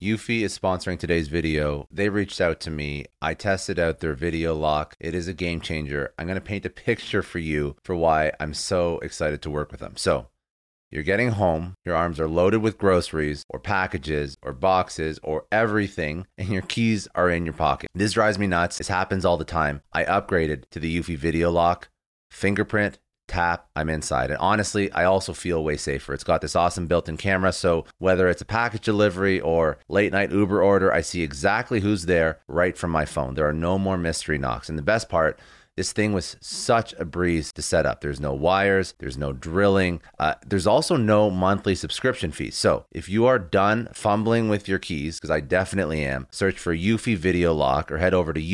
Eufy is sponsoring today's video. They reached out to me. I tested out their video lock. It is a game changer. I'm going to paint a picture for you for why I'm so excited to work with them. So you're getting home, your arms are loaded with groceries or packages or boxes or everything, and your keys are in your pocket. This drives me nuts. This happens all the time. I upgraded to the Eufy video lock, fingerprint, tap, I'm inside. And honestly, I also feel way safer. It's got this awesome built-in camera, so whether it's a package delivery or late night Uber order, I see exactly who's there right from my phone. There are no more mystery knocks. And the best part, this thing was such a breeze to set up. There's no wires, there's no drilling. There's also no monthly subscription fees. So if you are done fumbling with your keys, because I definitely am, search for Eufy Video Lock or head over to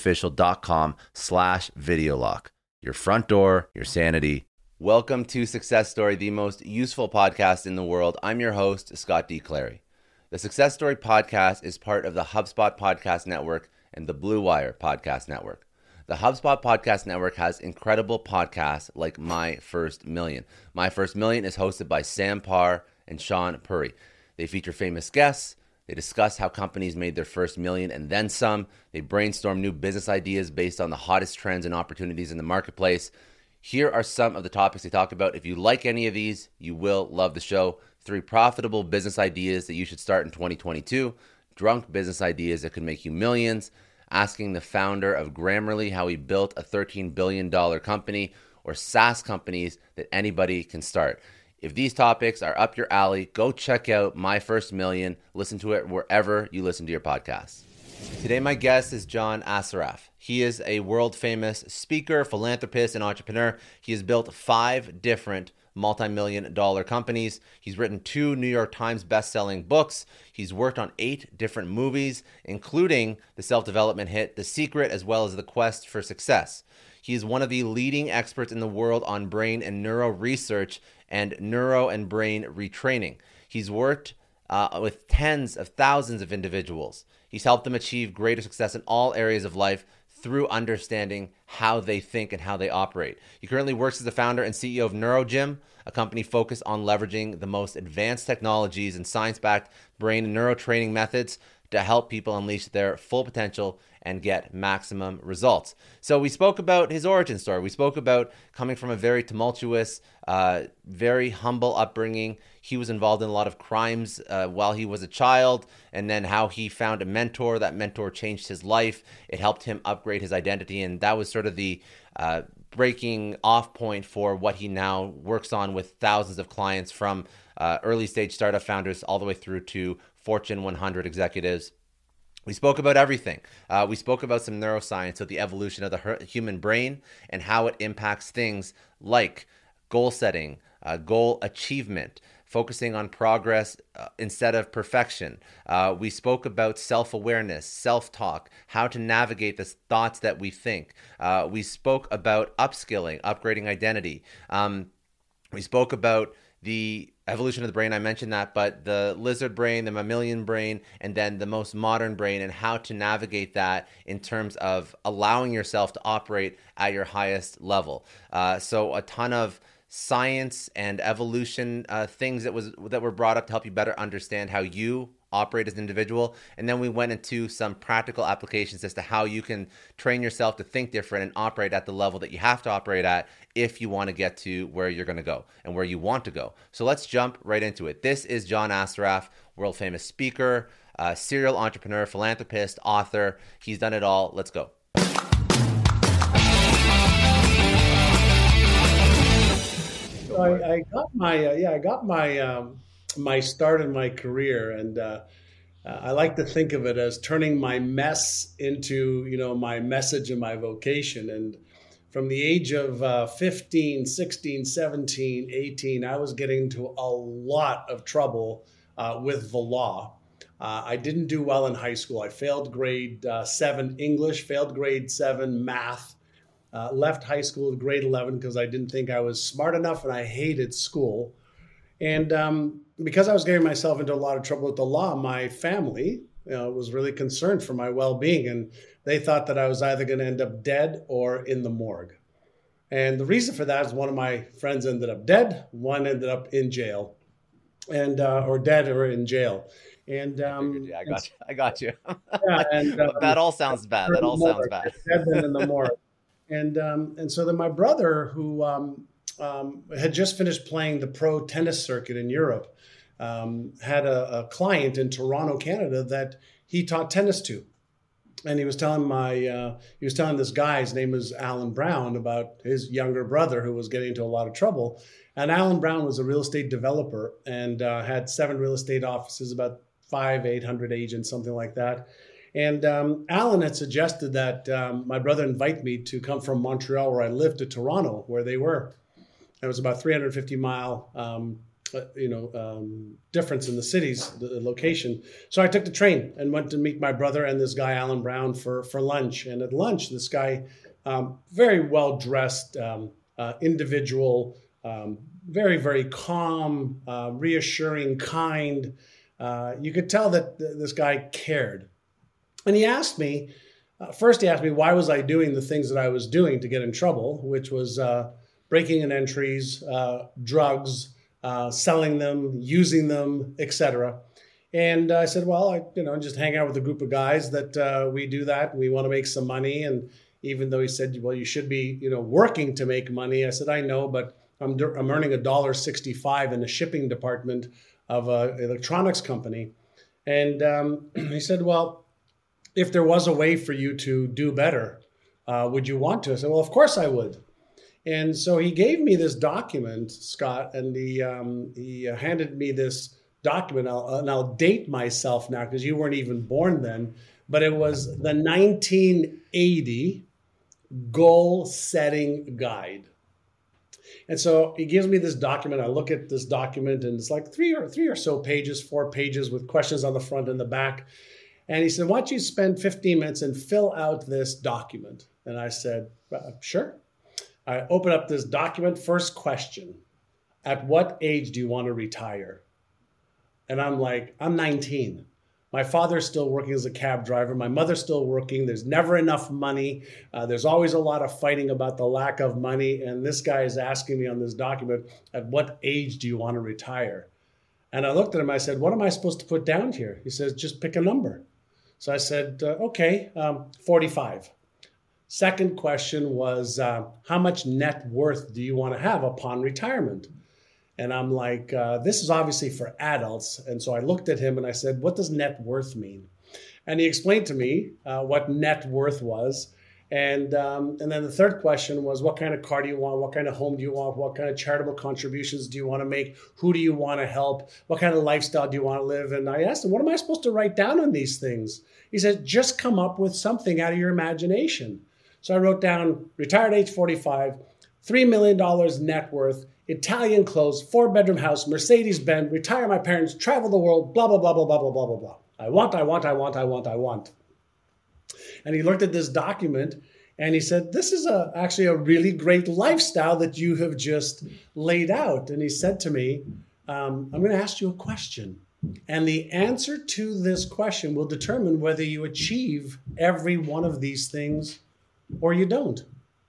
eufyofficial.com/video lock. Your front door, your sanity. Welcome to Success Story, the most useful podcast in the world. I'm your host, Scott D. Clary. The Success Story podcast is part of the HubSpot Podcast Network and the Blue Wire Podcast Network. The HubSpot Podcast Network has incredible podcasts like My First Million. My First Million is hosted by Sam Parr and Sean Puri. They feature famous guests. They discuss how companies made their first million and then some. They brainstorm new business ideas based on the hottest trends and opportunities in the marketplace. Here are some of the topics they talk about. If you like any of these, you will love the show. 3 profitable business ideas that you should start in 2022. Drunk business ideas that could make you millions. Asking the founder of Grammarly how he built a $13 billion company, or SaaS companies that anybody can start. If these topics are up your alley, go check out My First Million. Listen to it wherever you listen to your podcasts. Today, my guest is John Assaraf. He is a world-famous speaker, philanthropist, and entrepreneur. He has built 5 different multi-million-dollar companies. He's written 2 New York Times best-selling books. He's worked on 8 different movies, including the self-development hit The Secret, as well as The Quest for Success. He is one of the leading experts in the world on brain and neuro research and neuro and brain retraining. He's worked with tens of thousands of individuals. He's helped them achieve greater success in all areas of life through understanding how they think and how they operate. He currently works as the founder and CEO of NeuroGym, a company focused on leveraging the most advanced technologies and science-backed brain and neuro training methods to help people unleash their full potential and get maximum results. So we spoke about his origin story. We spoke about coming from a very tumultuous, very humble upbringing. He was involved in a lot of crimes while he was a child, and then how he found a mentor. That mentor changed his life. It helped him upgrade his identity, and that was sort of the breaking off point for what he now works on with thousands of clients, from early stage startup founders all the way through to Fortune 100 executives. We spoke about everything. We spoke about some neuroscience, so the evolution of the human brain and how it impacts things like goal setting, goal achievement, focusing on progress instead of perfection. We spoke about self-awareness, self-talk, how to navigate the thoughts that we think. We spoke about upskilling, upgrading identity. We spoke about the evolution of the brain, I mentioned that, but the lizard brain, the mammalian brain, and then the most modern brain, and how to navigate that in terms of allowing yourself to operate at your highest level. So a ton of science and evolution things that were brought up to help you better understand how you operate as an individual. And then we went into some practical applications as to how you can train yourself to think different and operate at the level that you have to operate at if you want to get to where you're going to go and where you want to go. So let's jump right into it. This is John Assaraf, world famous speaker, serial entrepreneur, philanthropist, author. He's done it all. Let's go. So I got my start in my career, and I like to think of it as turning my mess into my message and my vocation. And from the age of 15, 16, 17, 18, I was getting into a lot of trouble with the law. I didn't do well in high school. I failed grade 7 English, failed grade 7 math. Left high school at grade 11 because I didn't think I was smart enough, and I hated school. And because I was getting myself into a lot of trouble with the law, my family was really concerned for my well-being. And they thought that I was either going to end up dead or in the morgue. And the reason for that is one of my friends ended up dead. One ended up in jail, or dead or in jail. And, I figured, yeah, I got you. yeah, Like, and that all sounds bad. That all sounds bad. dead men in the morgue. And so then my brother, who had just finished playing the pro tennis circuit in Europe, had a client in Toronto, Canada, that he taught tennis to. And he was telling this guy, his name was Alan Brown, about his younger brother who was getting into a lot of trouble. And Alan Brown was a real estate developer and had 7 real estate offices, about 800 agents, something like that. And Alan had suggested that my brother invite me to come from Montreal, where I lived, to Toronto, where they were. It was about 350-mile difference in the cities, the location. So I took the train and went to meet my brother and this guy, Alan Brown, for lunch. And at lunch, this guy, very well-dressed individual, very, very calm, reassuring, kind. You could tell that this guy cared. And he asked me, first he asked me, why was I doing the things that I was doing to get in trouble, which was breaking in entries, drugs, selling them, using them, etc. And I said, well, I just hang out with a group of guys that we do that. We want to make some money. And even though he said, well, you should be, working to make money. I said, I know, but I'm earning $1.65 in the shipping department of an electronics company. And he said, well, if there was a way for you to do better, would you want to? I said, well, of course I would. And so he gave me this document, Scott, and he handed me this document. And I'll date myself now because you weren't even born then, but it was the 1980 goal setting guide. And so he gives me this document. I look at this document and it's like three or so pages, 4 pages with questions on the front and the back. And he said, why don't you spend 15 minutes and fill out this document? And I said, sure. I open up this document. First question, at what age do you want to retire? And I'm like, I'm 19. My father's still working as a cab driver. My mother's still working. There's never enough money. There's always a lot of fighting about the lack of money. And this guy is asking me on this document, at what age do you want to retire? And I looked at him. I said, what am I supposed to put down here? He says, just pick a number. So I said, okay, 45. Second question was, how much net worth do you want to have upon retirement? And I'm like, this is obviously for adults. And so I looked at him and I said, what does net worth mean? And he explained to me what net worth was. And then the third question was, what kind of car do you want? What kind of home do you want? What kind of charitable contributions do you want to make? Who do you want to help? What kind of lifestyle do you want to live? And I asked him, what am I supposed to write down on these things? He said, just come up with something out of your imagination. So I wrote down retired age 45, $3 million net worth, Italian clothes, 4-bedroom house, Mercedes-Benz, retire my parents, travel the world, blah, blah, blah, blah, blah, blah, blah, blah, blah. I want. And he looked at this document and he said, this is actually a really great lifestyle that you have just laid out. And he said to me, I'm going to ask you a question. And the answer to this question will determine whether you achieve every one of these things or you don't.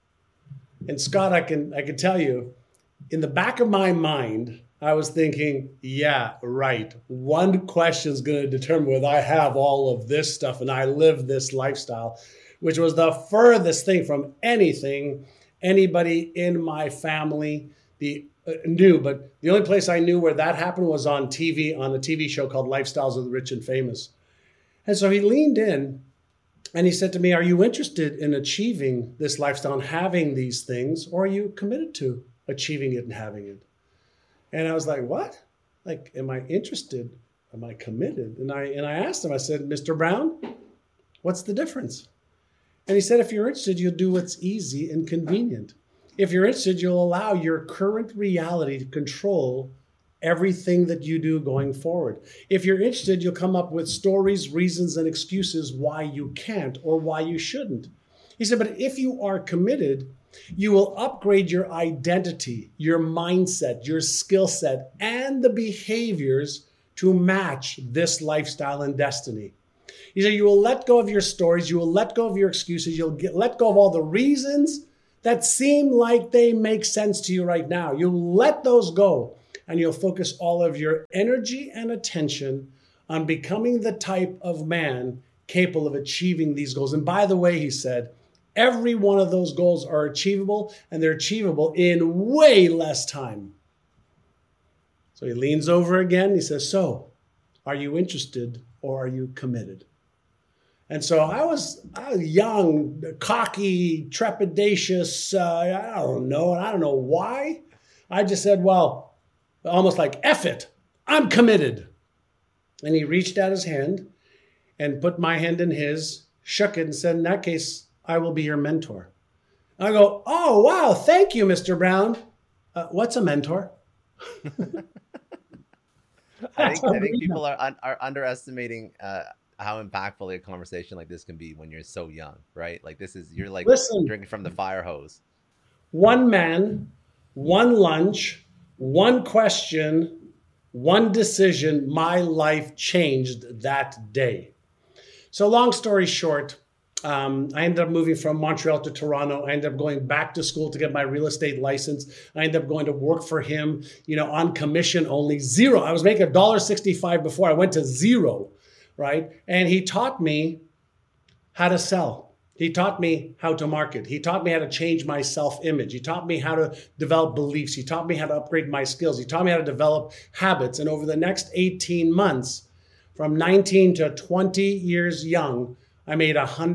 And Scott, I can tell you, in the back of my mind, I was thinking, yeah, right. One question is going to determine whether I have all of this stuff and I live this lifestyle, which was the furthest thing from anything anybody in my family knew. But the only place I knew where that happened was on TV, on a TV show called Lifestyles of the Rich and Famous. And so he leaned in and he said to me, are you interested in achieving this lifestyle and having these things, or are you committed to achieving it and having it? And I was like, what? Like, am I interested? Am I committed? And I asked him, I said, Mr. Brown, what's the difference? And he said, if you're interested, you'll do what's easy and convenient. If you're interested, you'll allow your current reality to control everything that you do going forward. If you're interested, you'll come up with stories, reasons, and excuses why you can't or why you shouldn't. He said, but if you are committed, you will upgrade your identity, your mindset, your skill set, and the behaviors to match this lifestyle and destiny. He said, you will let go of your stories, you will let go of your excuses, you'll let go of all the reasons that seem like they make sense to you right now. You'll let those go, and you'll focus all of your energy and attention on becoming the type of man capable of achieving these goals. And by the way, he said, every one of those goals are achievable, and they're achievable in way less time. So he leans over again. He says, so are you interested or are you committed? And so I was young, cocky, trepidatious. I don't know. And I don't know why. I just said, well, almost like, F it, I'm committed. And he reached out his hand and put my hand in his, shook it, and said, in that case, I will be your mentor. I go, oh, wow, thank you, Mr. Brown. What's a mentor? I think people are underestimating how impactful a conversation like this can be when you're so young, right? Like you're like drinking from the fire hose. One man, one lunch, one question, one decision, my life changed that day. So long story short, I ended up moving from Montreal to Toronto. I ended up going back to school to get my real estate license. I ended up going to work for him, on commission only, zero. I was making $1.65 before I went to zero, right? And he taught me how to sell. He taught me how to market. He taught me how to change my self-image. He taught me how to develop beliefs. He taught me how to upgrade my skills. He taught me how to develop habits. And over the next 18 months, from 19 to 20 years young, I made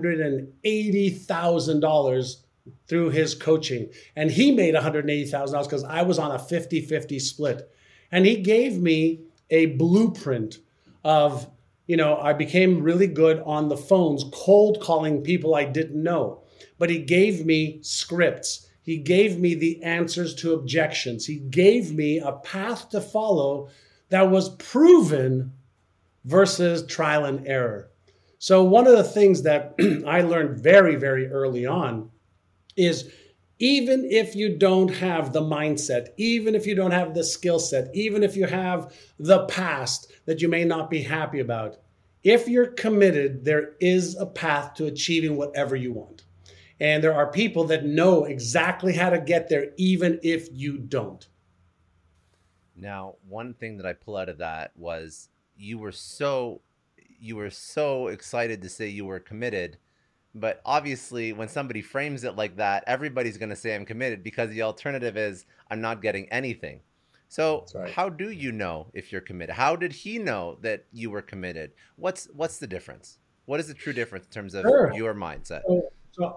$180,000 through his coaching. And he made $180,000 because I was on a 50-50 split. And he gave me a blueprint of, I became really good on the phones, cold calling people I didn't know. But he gave me scripts. He gave me the answers to objections. He gave me a path to follow that was proven versus trial and error. So one of the things that I learned very, very early on is even if you don't have the mindset, even if you don't have the skill set, even if you have the past that you may not be happy about, if you're committed, there is a path to achieving whatever you want. And there are people that know exactly how to get there, even if you don't. Now, one thing that I pull out of that was you were so excited to say you were committed, but obviously when somebody frames it like that, everybody's going to say I'm committed because the alternative is I'm not getting anything. So How do you know if you're committed? How did he know that you were committed? What's the difference? What is the true difference in terms of your mindset? So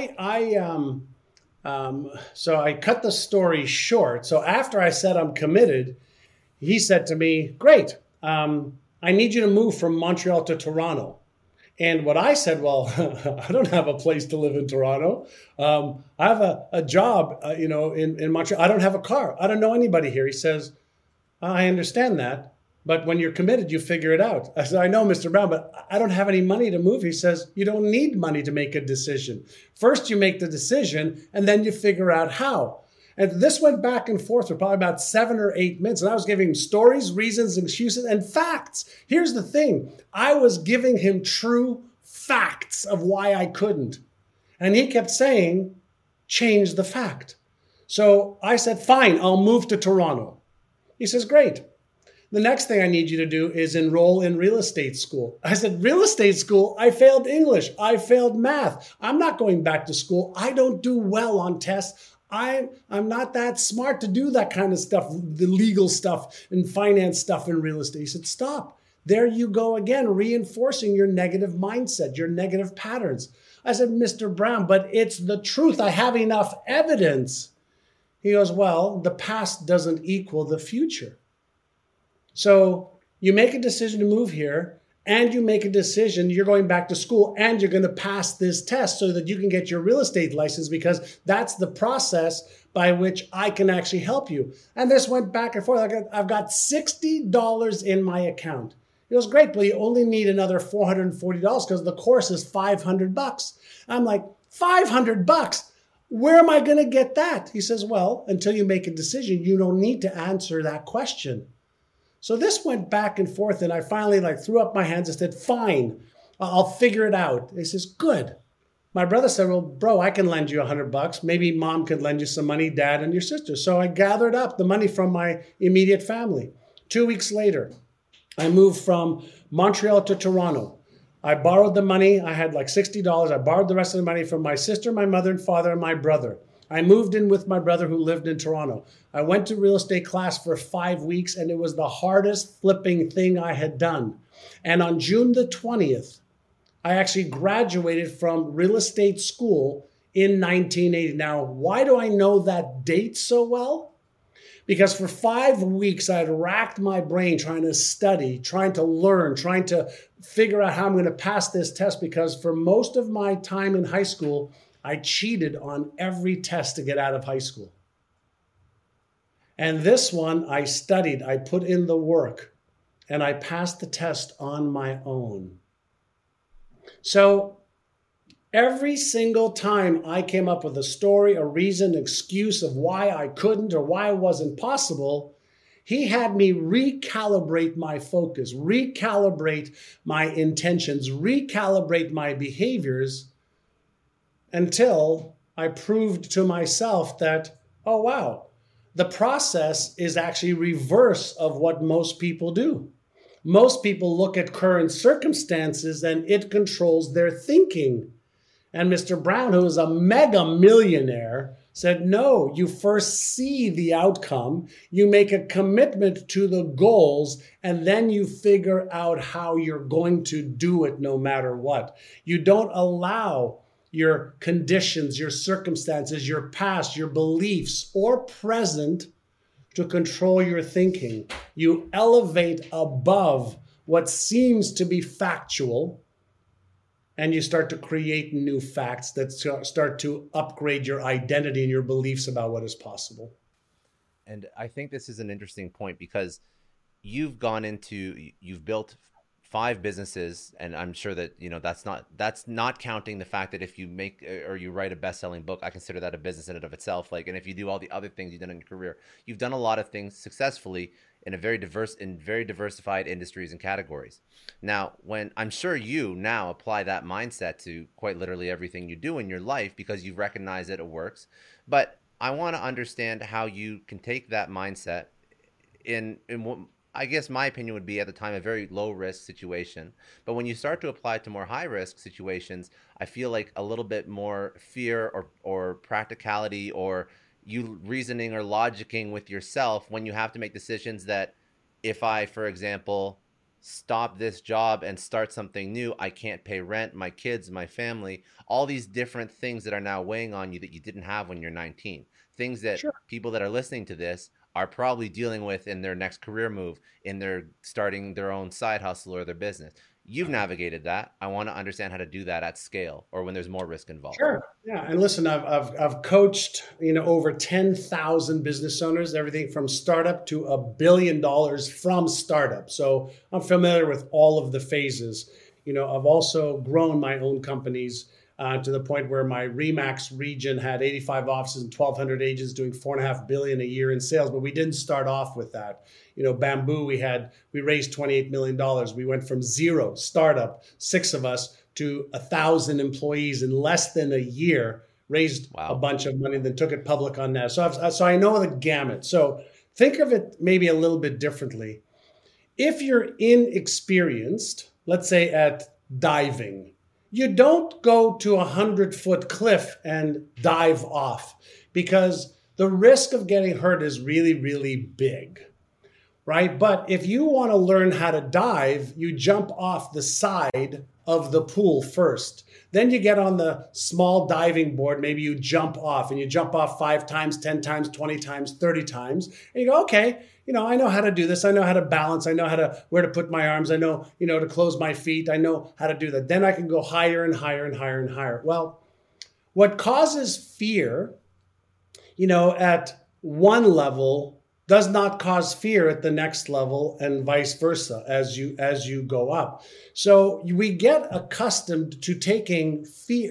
I cut the story short. So after I said I'm committed, he said to me, great. I need you to move from Montreal to Toronto. And what I said, well, I don't have a place to live in Toronto. I have a job, in Montreal. I don't have a car. I don't know anybody here. He says, I understand that. But when you're committed, you figure it out. I said, I know, Mr. Brown, but I don't have any money to move. He says, you don't need money to make a decision. First, you make the decision, and then you figure out how. And this went back and forth for probably about 7 or 8 minutes. And I was giving him stories, reasons, excuses, and facts. Here's the thing. I was giving him true facts of why I couldn't. And he kept saying, change the fact. So I said, fine, I'll move to Toronto. He says, great. The next thing I need you to do is enroll in real estate school. I said, real estate school? I failed English. I failed math. I'm not going back to school. I don't do well on tests. I'm not that smart to do that kind of stuff, the legal stuff and finance stuff in real estate. He said, stop. There you go again, reinforcing your negative mindset, your negative patterns. I said, Mr. Brown, but it's the truth. I have enough evidence. He goes, well, the past doesn't equal the future. So you make a decision to move here, and you make a decision, you're going back to school, and you're going to pass this test so that you can get your real estate license, because that's the process by which I can actually help you. And this went back and forth. I've got $60 in my account. It was great, but you only need another $440 because the course is $500. I'm like, $500? Where am I going to get that? He says, well, until you make a decision, you don't need to answer that question. So this went back and forth, and I finally threw up my hands and said, fine, I'll figure it out. He says, good. My brother said, well, bro, I can lend you $100. Maybe mom could lend you some money, dad and your sister. So I gathered up the money from my immediate family. 2 weeks later, I moved from Montreal to Toronto. I borrowed the money. I had like $60. I borrowed the rest of the money from my sister, my mother and father, and my brother. I moved in with my brother who lived in Toronto. I went to real estate class for 5 weeks, and it was the hardest flipping thing I had done. And on June the 20th, I actually graduated from real estate school in 1980. Now, why do I know that date so well? Because for 5 weeks, I had racked my brain trying to study, trying to learn, trying to figure out how I'm going to pass this test. Because for most of my time in high school, I cheated on every test to get out of high school. And this one, I studied, I put in the work, and I passed the test on my own. So every single time I came up with a story, a reason, excuse of why I couldn't or why it wasn't possible, he had me recalibrate my focus, recalibrate my intentions, recalibrate my behaviors until I proved to myself that, oh, wow, the process is actually reverse of what most people do. Most people look at current circumstances and it controls their thinking. And Mr. Brown, who is a mega millionaire, said, no, you first see the outcome, you make a commitment to the goals, and then you figure out how you're going to do it no matter what. You don't allow your conditions, your circumstances, your past, your beliefs, or present to control your thinking. You elevate above what seems to be factual, and you start to create new facts that start to upgrade your identity and your beliefs about what is possible. And I think this is an interesting point because you've built 5 businesses, and I'm sure that, that's not counting the fact that if you make or you write a best-selling book, I consider that a business in and of itself. And if you do all the other things you've done in your career, you've done a lot of things successfully in very diversified industries and categories. Now, when I'm sure you now apply that mindset to quite literally everything you do in your life because you recognize that it works. But I want to understand how you can take that mindset in what I guess my opinion would be at the time a very low risk situation. But when you start to apply it to more high risk situations, I feel like a little bit more fear or practicality or you reasoning or logicking with yourself when you have to make decisions that if I, for example, stop this job and start something new, I can't pay rent, my kids, my family, all these different things that are now weighing on you that you didn't have when you're 19. Things that Sure. people that are listening to this are probably dealing with in their next career move, in their starting their own side hustle or their business. You've navigated that. I want to understand how to do that at scale or when there's more risk involved. Sure. Yeah. And listen, I've coached, over 10,000 business owners, everything from startup to $1 billion from startup. So I'm familiar with all of the phases. I've also grown my own companies to the point where my Remax region had 85 offices and 1,200 agents doing $4.5 billion a year in sales. But we didn't start off with that. Bamboo, we raised $28 million. We went from zero startup, 6 of us, to 1,000 employees in less than a year, raised a bunch of money, then took it public on that. So I know the gamut. So think of it maybe a little bit differently. If you're inexperienced, let's say at diving, you don't go to a 100-foot cliff and dive off because the risk of getting hurt is really, really big, right? But if you want to learn how to dive, you jump off the side of the pool first. Then you get on the small diving board. Maybe you jump off and you jump off 5 times, 10 times, 20 times, 30 times. And you go, okay, I know how to do this. I know how to balance. I know where to put my arms. I know, to close my feet. I know how to do that. Then I can go higher and higher and higher and higher. Well, what causes fear, at one level does not cause fear at the next level and vice versa as you go up. So we get accustomed to taking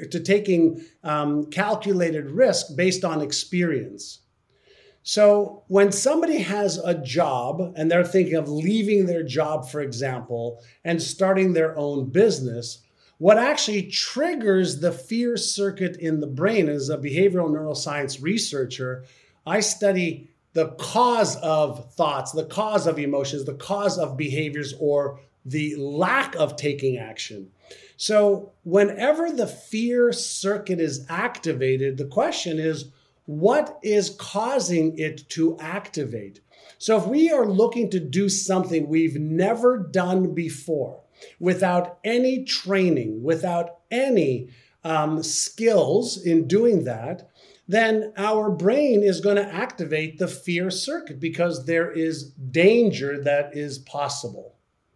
calculated risk based on experience. So when somebody has a job and they're thinking of leaving their job, for example, and starting their own business, what actually triggers the fear circuit in the brain, as a behavioral neuroscience researcher, I study the cause of thoughts, the cause of emotions, the cause of behaviors, or the lack of taking action. So whenever the fear circuit is activated, the question is, what is causing it to activate? So if we are looking to do something we've never done before, without any training, without any skills in doing that, then our brain is going to activate the fear circuit because there is danger that is possible.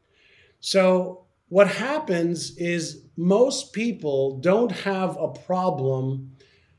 So what happens is most people don't have a problem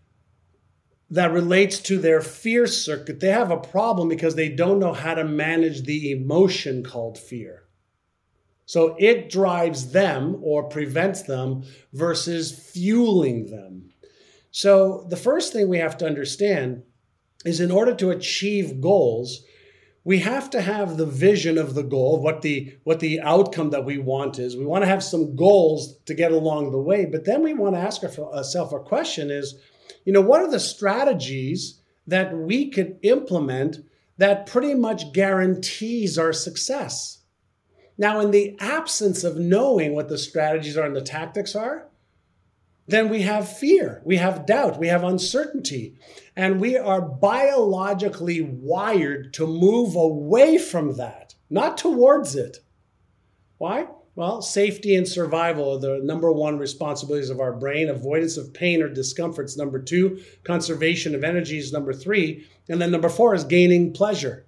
that relates to their fear circuit. They have a problem because they don't know how to manage the emotion called fear. So it drives them or prevents them versus fueling them. So the first thing we have to understand is in order to achieve goals, we have to have the vision of the goal, what the outcome that we want is. We want to have some goals to get along the way, but then we want to ask ourselves a question is, what are the strategies that we could implement that pretty much guarantees our success? Now, in the absence of knowing what the strategies are and the tactics are, then we have fear, we have doubt, we have uncertainty, and we are biologically wired to move away from that, not towards it. Why? Well, safety and survival are the number one responsibilities of our brain. Avoidance of pain or discomfort is number 2. Conservation of energy is number 3. And then number 4 is gaining pleasure.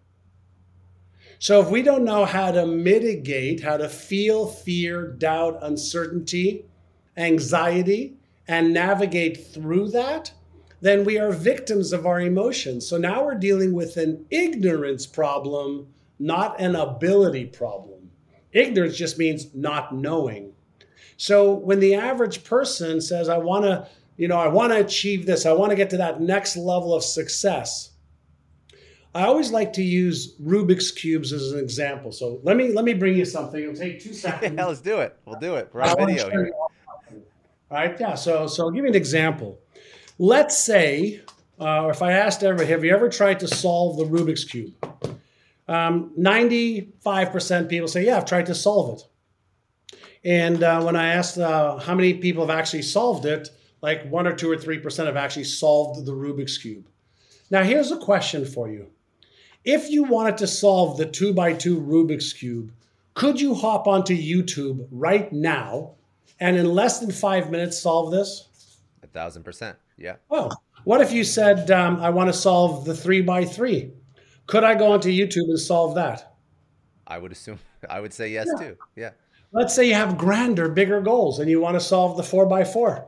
So if we don't know how to mitigate, how to feel fear, doubt, uncertainty, anxiety, and navigate through that, then we are victims of our emotions. So now we're dealing with an ignorance problem, not an ability problem. Ignorance just means not knowing. So when the average person says, I want to achieve this, I want to get to that next level of success, I always like to use Rubik's Cubes as an example. So let me bring you something. It'll take 2 seconds. Yeah, let's do it. We'll do it. We're on video here. All right, yeah. So I'll give you an example. Let's say, or if I asked everybody, have you ever tried to solve the Rubik's Cube? 95% people say, yeah, I've tried to solve it. And when I asked how many people have actually solved it, like 1 or 2 or 3% have actually solved the Rubik's Cube. Now, here's a question for you. If you wanted to solve the 2x2 Rubik's Cube, could you hop onto YouTube right now and in less than 5 minutes solve this? 1,000%, yeah. Well, what if you said, I want to solve the 3x3? Could I go onto YouTube and solve that? I would say yes too. Yeah. Let's say you have grander, bigger goals and you want to solve the 4x4.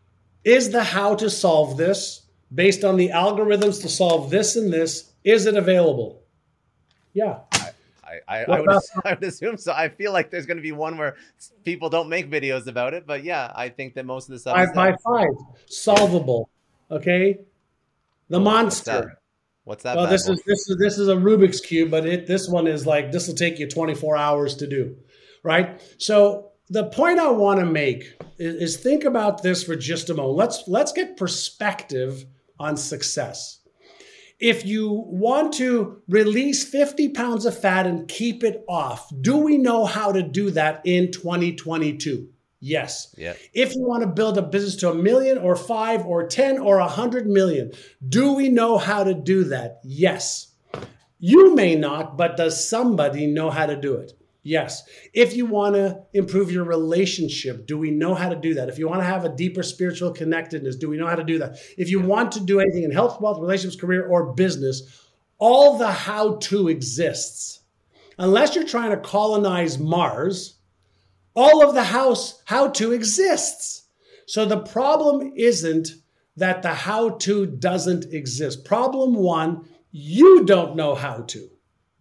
Is the how to solve this based on the algorithms to solve this and this, is it available? Yeah. I would assume so. I feel like there's going to be one where people don't make videos about it, but yeah, I think that most of the stuff 5x5, solvable. Okay. The monster. What's that? Well, this is a Rubik's Cube, but this one is like, this will take you 24 hours to do, right? So the point I want to make is think about this for just a moment. Let's get perspective on success. If you want to release 50 pounds of fat and keep it off, do we know how to do that in 2022? Yes. Yeah. If you want to build a business to 1 million or 5 or 10 or 100 million, do we know how to do that? Yes. You may not, but does somebody know how to do it? Yes. If you want to improve your relationship, do we know how to do that? If you want to have a deeper spiritual connectedness, do we know how to do that? If you want to do anything in health, wealth, relationships, career, or business, all the how-to exists. Unless you're trying to colonize Mars, all of the how-to exists. So the problem isn't that the how-to doesn't exist. Problem 1, you don't know how to.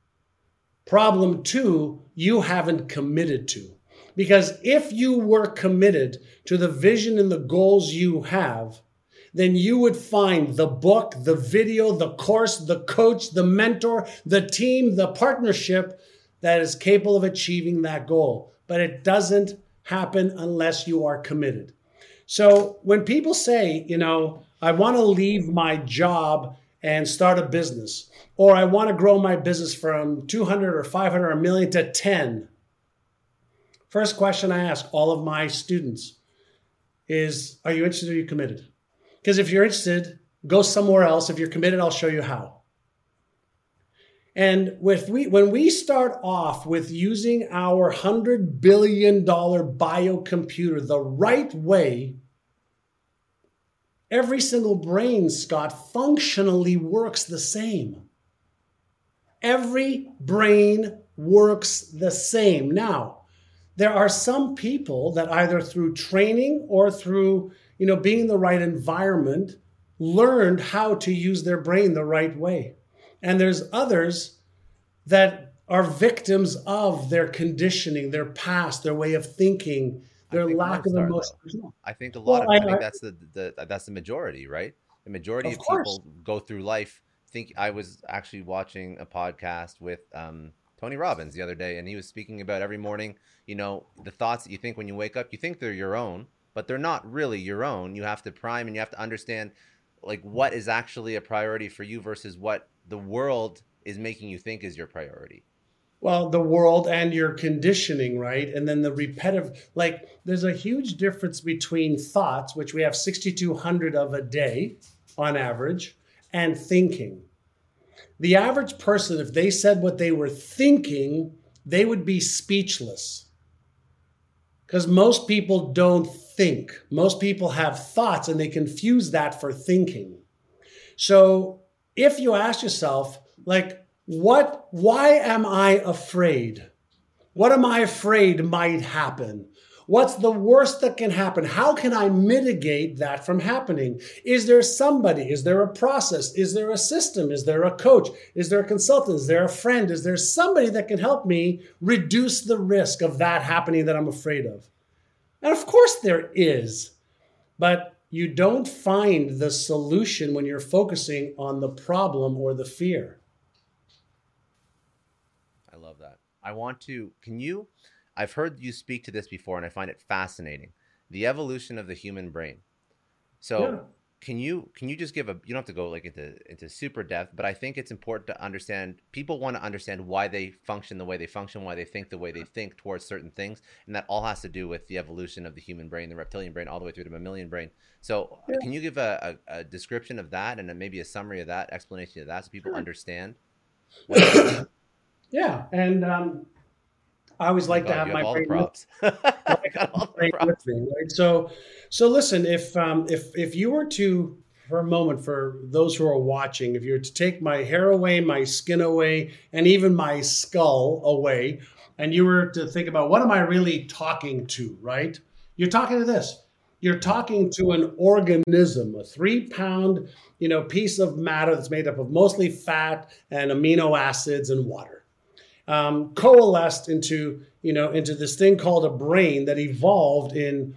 Problem 2, you haven't committed to. Because if you were committed to the vision and the goals you have, then you would find the book, the video, the course, the coach, the mentor, the team, the partnership that is capable of achieving that goal. But it doesn't happen unless you are committed. So when people say, I want to leave my job and start a business, or I want to grow my business from 200 or 500 or a million to 10. First question I ask all of my students is, are you interested or are you committed? Because if you're interested, go somewhere else. If you're committed, I'll show you how. And when we start off with using our $100 billion biocomputer the right way, every single brain, Scott, functionally works the same. Every brain works the same. Now, there are some people that either through training or through, being in the right environment, learned how to use their brain the right way. And there's others that are victims of their conditioning, their past, their way of thinking, their lack of emotion. I think a lot I think that's the majority, right? The majority of people go through life. I was actually watching a podcast with Tony Robbins the other day, and he was speaking about every morning, the thoughts that you think when you wake up, you think they're your own, but they're not really your own. You have to prime and you have to understand like what is actually a priority for you versus what the world is making you think is your priority. Well, the world and your conditioning, right? And then the repetitive, there's a huge difference between thoughts, which we have 6,200 of a day on average, and thinking. The average person, if they said what they were thinking, they would be speechless. Because most people don't think. Most people have thoughts and they confuse that for thinking. So if you ask yourself, why am I afraid? What am I afraid might happen? What's the worst that can happen? How can I mitigate that from happening? Is there somebody? Is there a process? Is there a system? Is there a coach? Is there a consultant? Is there a friend? Is there somebody that can help me reduce the risk of that happening that I'm afraid of? And of course there is, but you don't find the solution when you're focusing on the problem or the fear. I love that. I've heard you speak to this before, and I find it fascinating. The evolution of the human brain. So yeah. Can you just give you don't have to go into super depth, but I think it's important to understand, people want to understand why they function the way they function, why they think the way they think towards certain things. And that all has to do with the evolution of the human brain, the reptilian brain, all the way through to mammalian brain. So yeah. Can you give a description of that and maybe a summary of that, explanation of that, so people understand? Yeah. And I always like to have my brain props. With me, right? So listen, if you were to, for a moment, for those who are watching, if you were to take my hair away, my skin away, and even my skull away, and you were to think about what am I really talking to, right? You're talking to this. You're talking to an organism, a 3-pound, piece of matter that's made up of mostly fat and amino acids and water. Coalesced into this thing called a brain that evolved in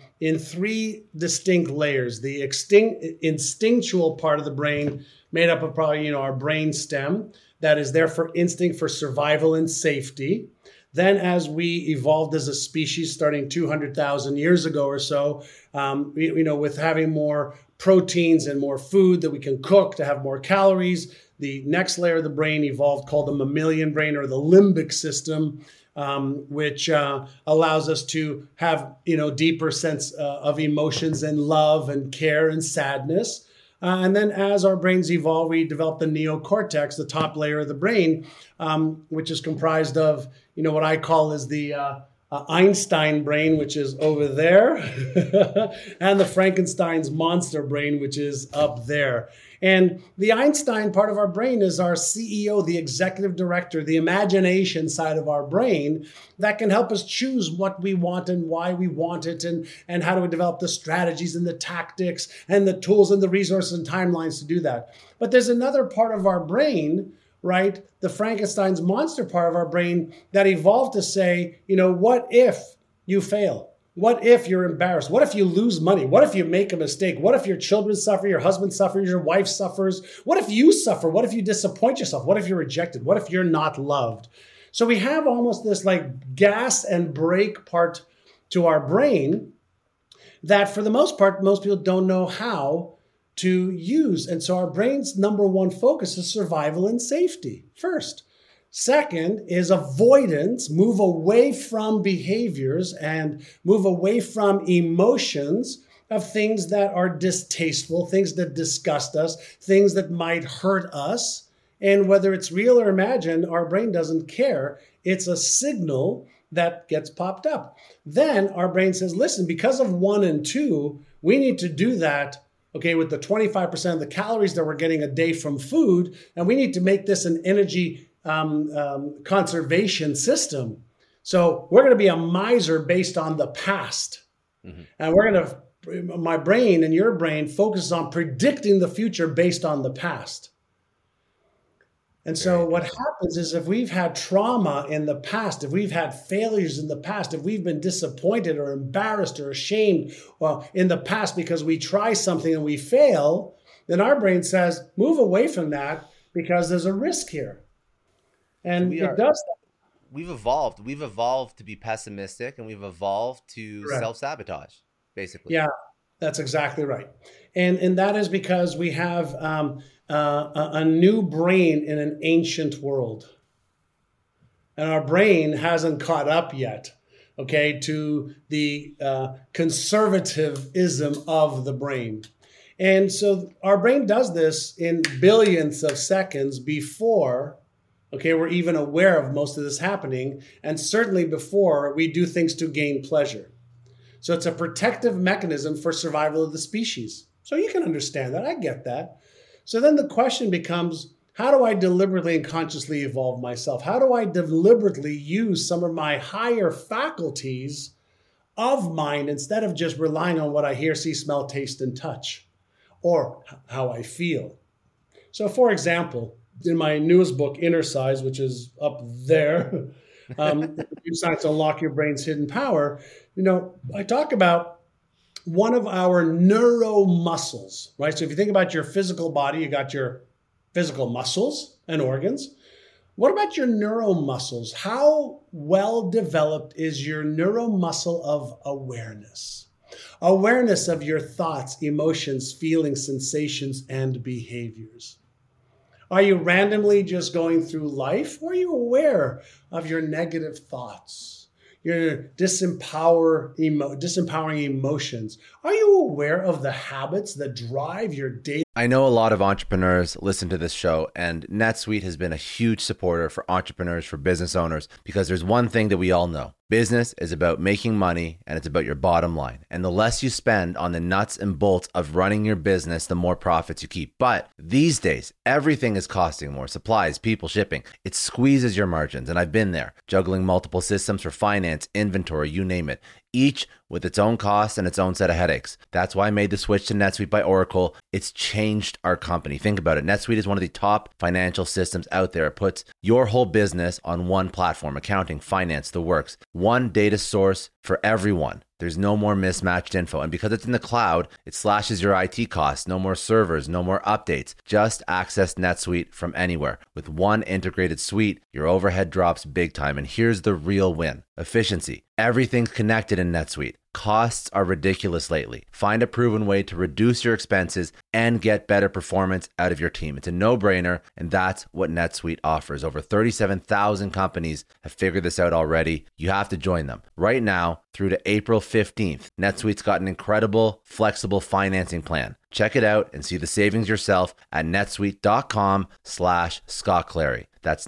3 distinct layers. The instinctual part of the brain made up of probably, our brain stem that is there for instinct, for survival and safety. Then as we evolved as a species starting 200,000 years ago or so, with having more proteins and more food that we can cook to have more calories, the next layer of the brain evolved called the mammalian brain, or the limbic system, which allows us to have, deeper sense of emotions and love and care and sadness. And then as our brains evolve, we develop the neocortex, the top layer of the brain, which is comprised of, what I call is the Einstein brain, which is over there, and the Frankenstein's monster brain, which is up there. And the Einstein part of our brain is our CEO, the executive director, the imagination side of our brain that can help us choose what we want and why we want it, and how do we develop the strategies and the tactics and the tools and the resources and timelines to do that. But there's another part of our brain, right? The Frankenstein's monster part of our brain that evolved to say, what if you fail? What if you're embarrassed? What if you lose money? What if you make a mistake? What if your children suffer, your husband suffers, your wife suffers? What if you suffer? What if you disappoint yourself? What if you're rejected? What if you're not loved? So we have almost this gas and brake part to our brain that for the most part, most people don't know how to use. And so our brain's number one focus is survival and safety first. Second is avoidance, move away from behaviors and move away from emotions of things that are distasteful, things that disgust us, things that might hurt us. And whether it's real or imagined, our brain doesn't care. It's a signal that gets popped up. Then our brain says, listen, because of 1 and 2, we need to do that, okay, with the 25% of the calories that we're getting a day from food, and we need to make this an energy conservation system. So we're going to be a miser based on the past. Mm-hmm. And we're going to, my brain and your brain focuses on predicting the future based on the past. And so what happens is if we've had trauma in the past, if we've had failures in the past, if we've been disappointed or embarrassed or ashamed in the past because we try something and we fail, then our brain says, move away from that because there's a risk here. And it does that. We've evolved to be pessimistic, and we've evolved to self-sabotage, basically. Yeah, that's exactly right. And that is because we have a new brain in an ancient world. And our brain hasn't caught up yet, okay, to the conservatism of the brain. And so our brain does this in billions of seconds before, okay, we're even aware of most of this happening, and certainly before we do things to gain pleasure. So it's a protective mechanism for survival of the species. So you can understand that. I get that. So then the question becomes, how do I deliberately and consciously evolve myself? How do I deliberately use some of my higher faculties of mind instead of just relying on what I hear, see, smell, taste, and touch, or how I feel? So for example, in my newest book, Inner Size, which is up there, Science to Unlock Your Brain's Hidden Power, I talk about one of our neuromuscles, right? So if you think about your physical body, you got your physical muscles and organs. What about your neuromuscles? How well developed is your neuromuscle of awareness? Awareness of your thoughts, emotions, feelings, sensations, and behaviors. Are you randomly just going through life, or are you aware of your negative thoughts, your disempowering emotions? Are you aware of the habits that drive your day? I know a lot of entrepreneurs listen to this show, and NetSuite has been a huge supporter for entrepreneurs, for business owners, because there's one thing that we all know. Business is about making money, and it's about your bottom line. And the less you spend on the nuts and bolts of running your business, the more profits you keep. But these days, everything is costing more. Supplies, people, shipping. It squeezes your margins, and I've been there, juggling multiple systems for finance, inventory, you name it, each with its own costs and its own set of headaches. That's why I made the switch to NetSuite by Oracle. It's changed our company. Think about it. NetSuite is one of the top financial systems out there. It puts your whole business on one platform: accounting, finance, the works. One data source for everyone. There's no more mismatched info. And because it's in the cloud, it slashes your IT costs. No more servers, no more updates. Just access NetSuite from anywhere. With one integrated suite, your overhead drops big time. And here's the real win: efficiency. Everything's connected in NetSuite. Costs are ridiculous lately. Find a proven way to reduce your expenses and get better performance out of your team. It's a no-brainer, and that's what NetSuite offers. Over 37,000 companies have figured this out already. You have to join them. Right now, through to April 15th, NetSuite's got an incredible, flexible financing plan. Check it out and see the savings yourself at netsuite.com/Scott Clary. That's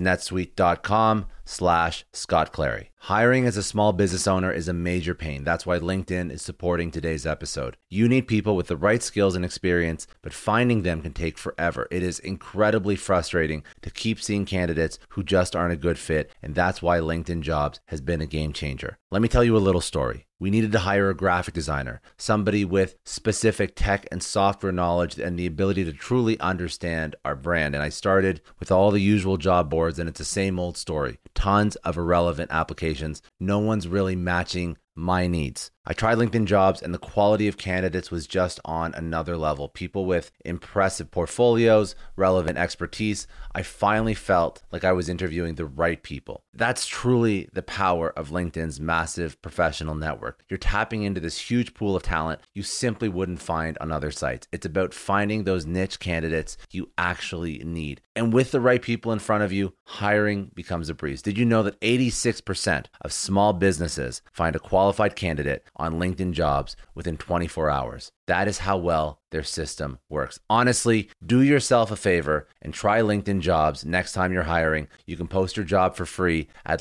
netsuite.com/Scott Clary. Hiring as a small business owner is a major pain. That's why LinkedIn is supporting today's episode. You need people with the right skills and experience, but finding them can take forever. It is incredibly frustrating to keep seeing candidates who just aren't a good fit, and that's why LinkedIn Jobs has been a game changer. Let me tell you a little story. We needed to hire a graphic designer, somebody with specific tech and software knowledge and the ability to truly understand our brand. And I started with all the usual job boards, and it's the same old story. Tons of irrelevant applications. No one's really matching my needs. I tried LinkedIn Jobs and the quality of candidates was just on another level. People with impressive portfolios, relevant expertise. I finally felt like I was interviewing the right people. That's truly the power of LinkedIn's massive professional network. You're tapping into this huge pool of talent you simply wouldn't find on other sites. It's about finding those niche candidates you actually need. And with the right people in front of you, hiring becomes a breeze. Did you know that 86% of small businesses find a qualified candidate on LinkedIn Jobs within 24 hours? That is how well their system works. Honestly, do yourself a favor and try LinkedIn Jobs next time you're hiring. You can post your job for free at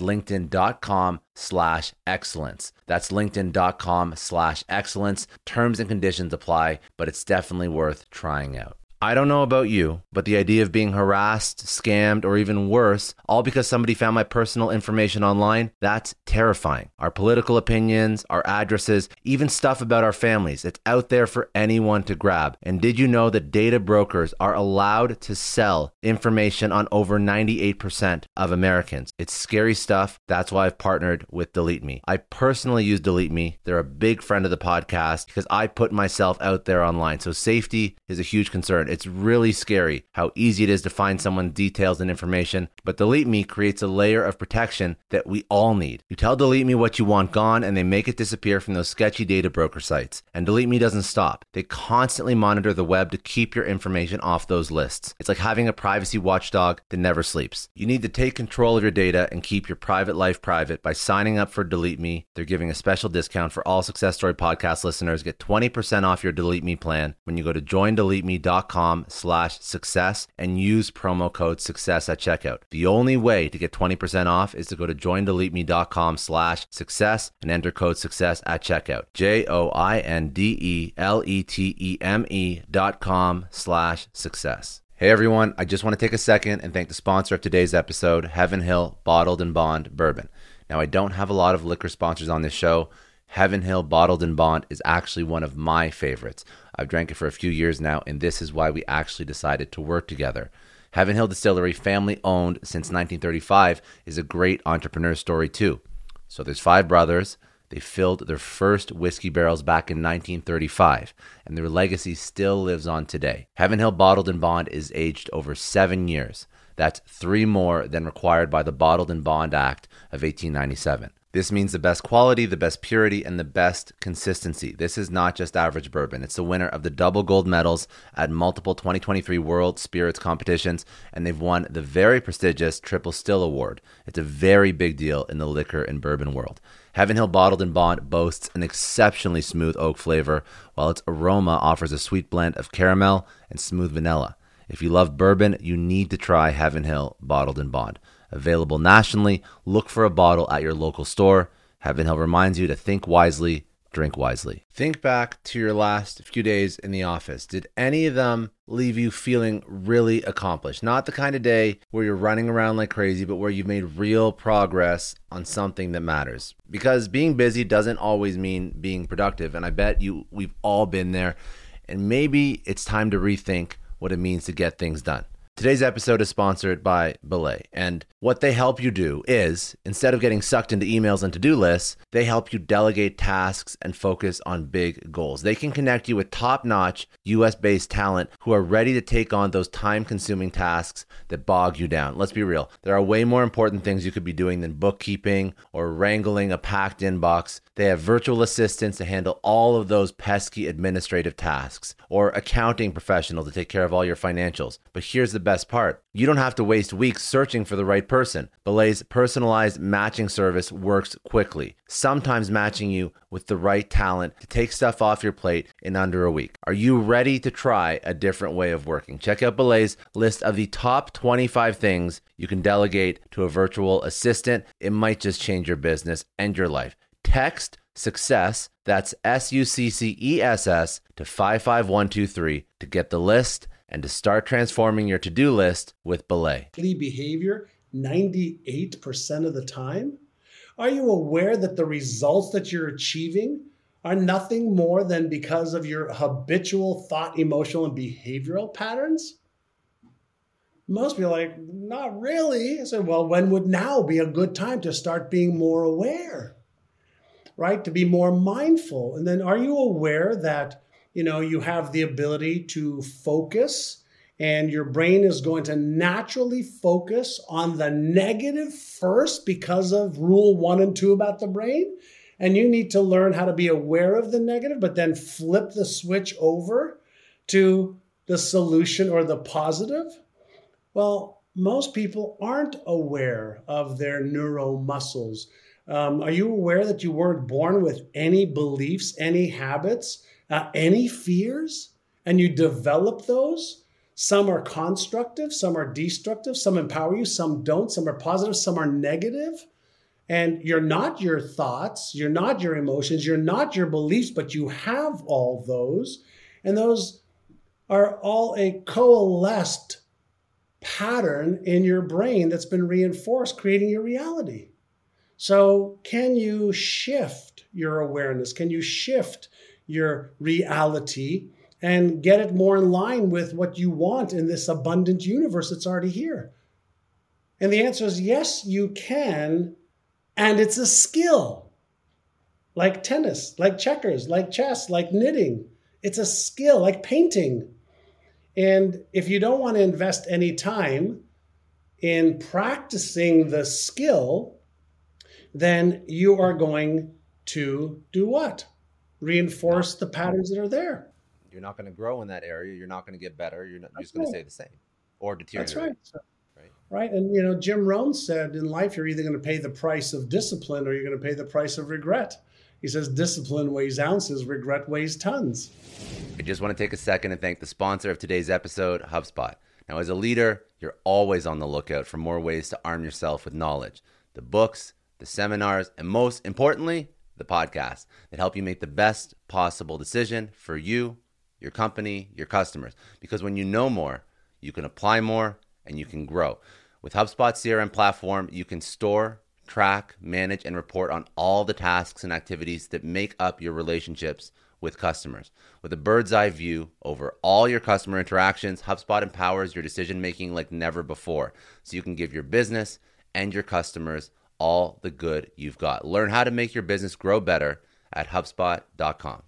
linkedin.com/excellence. That's linkedin.com/excellence. Terms and conditions apply, but it's definitely worth trying out. I don't know about you, but the idea of being harassed, scammed, or even worse, all because somebody found my personal information online, that's terrifying. Our political opinions, our addresses, even stuff about our families, it's out there for anyone to grab. And did you know that data brokers are allowed to sell information on over 98% of Americans? It's scary stuff. That's why I've partnered with Delete Me. I personally use Delete Me. They're a big friend of the podcast because I put myself out there online. So safety is a huge concern. It's really scary how easy it is to find someone's details and information, but Delete Me creates a layer of protection that we all need. You tell Delete Me what you want gone, and they make it disappear from those sketchy data broker sites. And Delete Me doesn't stop. They constantly monitor the web to keep your information off those lists. It's like having a privacy watchdog that never sleeps. You need to take control of your data and keep your private life private by signing up for Delete Me. They're giving a special discount for all Success Story podcast listeners. Get 20% off your Delete Me plan when you go to joindeleteme.com/success and use promo code success at checkout. The only way to get 20% off is to go to joindeleteme.com/success and enter code success at checkout. joindeleteme.com/success. Hey everyone, I just want to take a second and thank the sponsor of today's episode, Heaven Hill Bottled and Bond Bourbon. Now, I don't have a lot of liquor sponsors on this show. Heaven Hill Bottled and Bond is actually one of my favorites. I've drank it for a few years now, and this is why we actually decided to work together. Heaven Hill Distillery, family owned since 1935, is a great entrepreneur story too. So there's 5 brothers. They filled their first whiskey barrels back in 1935, and their legacy still lives on today. Heaven Hill Bottled and Bond is aged over 7 years. That's 3 more than required by the Bottled and Bond Act of 1897. This means the best quality, the best purity, and the best consistency. This is not just average bourbon. It's the winner of the double gold medals at multiple 2023 World Spirits competitions, and they've won the very prestigious Triple Still Award. It's a very big deal in the liquor and bourbon world. Heaven Hill Bottled and Bond boasts an exceptionally smooth oak flavor, while its aroma offers a sweet blend of caramel and smooth vanilla. If you love bourbon, you need to try Heaven Hill Bottled and Bond. Available nationally, look for a bottle at your local store. Heaven Hill reminds you to think wisely, drink wisely. Think back to your last few days in the office. Did any of them leave you feeling really accomplished? Not the kind of day where you're running around like crazy, but where you've made real progress on something that matters. Because being busy doesn't always mean being productive, and I bet we've all been there. And maybe it's time to rethink what it means to get things done. Today's episode is sponsored by Belay, and what they help you do is, instead of getting sucked into emails and to-do lists, they help you delegate tasks and focus on big goals. They can connect you with top-notch US-based talent who are ready to take on those time-consuming tasks that bog you down. Let's be real. There are way more important things you could be doing than bookkeeping or wrangling a packed inbox. They have virtual assistants to handle all of those pesky administrative tasks, or accounting professional to take care of all your financials. But here's the best part. You don't have to waste weeks searching for the right person. Belay's personalized matching service works quickly, sometimes matching you with the right talent to take stuff off your plate in under a week. Are you ready to try a different way of working? Check out Belay's list of the top 25 things you can delegate to a virtual assistant. It might just change your business and your life. Text SUCCESS, that's SUCCESS, to 55123 to get the list and to start transforming your to-do list with Belay. Behavior 98% of the time? Are you aware that the results that you're achieving are nothing more than because of your habitual thought, emotional, and behavioral patterns? Most people are like, not really. I said, well, when would now be a good time to start being more aware? right? To be more mindful. And then are you aware that, you have the ability to focus and your brain is going to naturally focus on the negative first because of rule 1 and 2 about the brain? And you need to learn how to be aware of the negative, but then flip the switch over to the solution or the positive. Well, most people aren't aware of their neuromuscles. Are you aware that you weren't born with any beliefs, any habits, any fears, and you develop those? Some are constructive, some are destructive, some empower you, some don't, some are positive, some are negative. And you're not your thoughts, you're not your emotions, you're not your beliefs, but you have all those. And those are all a coalesced pattern in your brain that's been reinforced, creating your reality. So can you shift your awareness? Can you shift your reality and get it more in line with what you want in this abundant universe that's already here? And the answer is yes, you can. And it's a skill, like tennis, like checkers, like chess, like knitting. It's a skill, like painting. And if you don't want to invest any time in practicing the skill, then you are going to do what? Reinforce the patterns that are there. You're not going to grow in that area. You're not going to get better. You're just going to stay the same or deteriorate. That's right. Right. And, Jim Rohn said in life, you're either going to pay the price of discipline or you're going to pay the price of regret. He says discipline weighs ounces, regret weighs tons. I just want to take a second and thank the sponsor of today's episode, HubSpot. Now, as a leader, you're always on the lookout for more ways to arm yourself with knowledge. The books, the seminars, and most importantly, the podcasts that help you make the best possible decision for you, your company, your customers. Because when you know more, you can apply more and you can grow. With HubSpot CRM platform, you can store, track, manage, and report on all the tasks and activities that make up your relationships with customers. With a bird's eye view over all your customer interactions, HubSpot empowers your decision-making like never before, so you can give your business and your customers all the good you've got. Learn how to make your business grow better at HubSpot.com.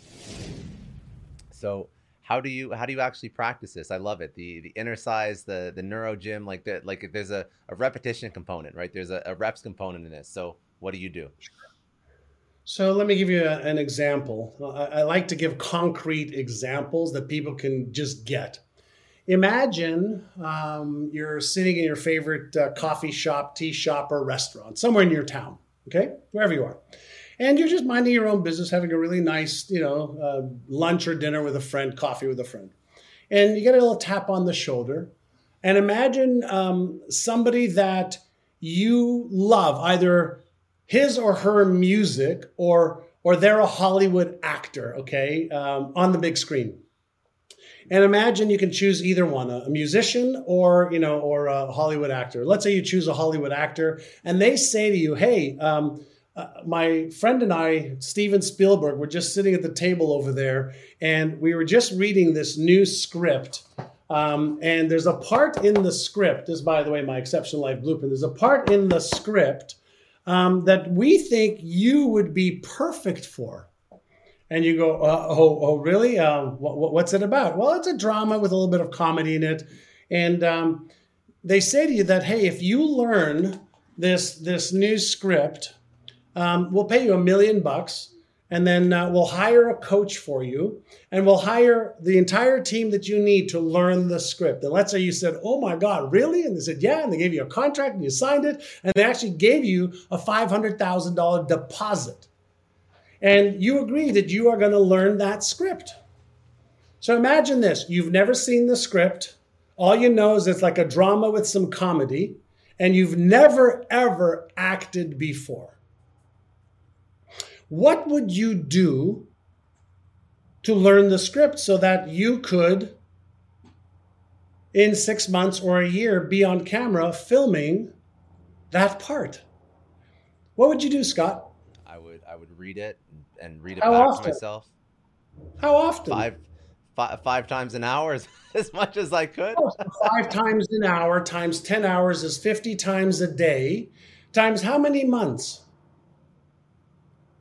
So how do you actually practice this? I love it. The inner size, the neuro gym, like there's a repetition component, right? There's a reps component in this. So what do you do? So let me give you an example. I like to give concrete examples that people can just get. Imagine you're sitting in your favorite coffee shop, tea shop, or restaurant, somewhere in your town, okay? Wherever you are. And you're just minding your own business, having a really nice, lunch or dinner with a friend, coffee with a friend. And you get a little tap on the shoulder. And imagine somebody that you love, either his or her music, or they're a Hollywood actor, okay, on the big screen. And imagine you can choose either one, a musician or a Hollywood actor. Let's say you choose a Hollywood actor, and they say to you, hey, my friend and I, Steven Spielberg, were just sitting at the table over there, and we were just reading this new script. And there's a part in the script, this is, by the way, my Exceptional Life Blueprint, there's a part in the script that we think you would be perfect for. And you go, oh, really? What's it about? Well, it's a drama with a little bit of comedy in it. And they say to you that, hey, if you learn this new script, we'll pay you $1 million, and then we'll hire a coach for you, and we'll hire the entire team that you need to learn the script. And let's say you said, oh my God, really? And they said, yeah, and they gave you a contract and you signed it, and they actually gave you a $500,000 deposit. And you agree that you are going to learn that script. So imagine this. You've never seen the script. All you know is it's like a drama with some comedy, and you've never, ever acted before. What would you do to learn the script so that you could, in 6 months or a year, be on camera filming that part? What would you do, Scott? I would read it and read it back to myself. How often? Five times an hour, as much as I could. 5 times an hour times 10 hours is 50 times a day. Times how many months?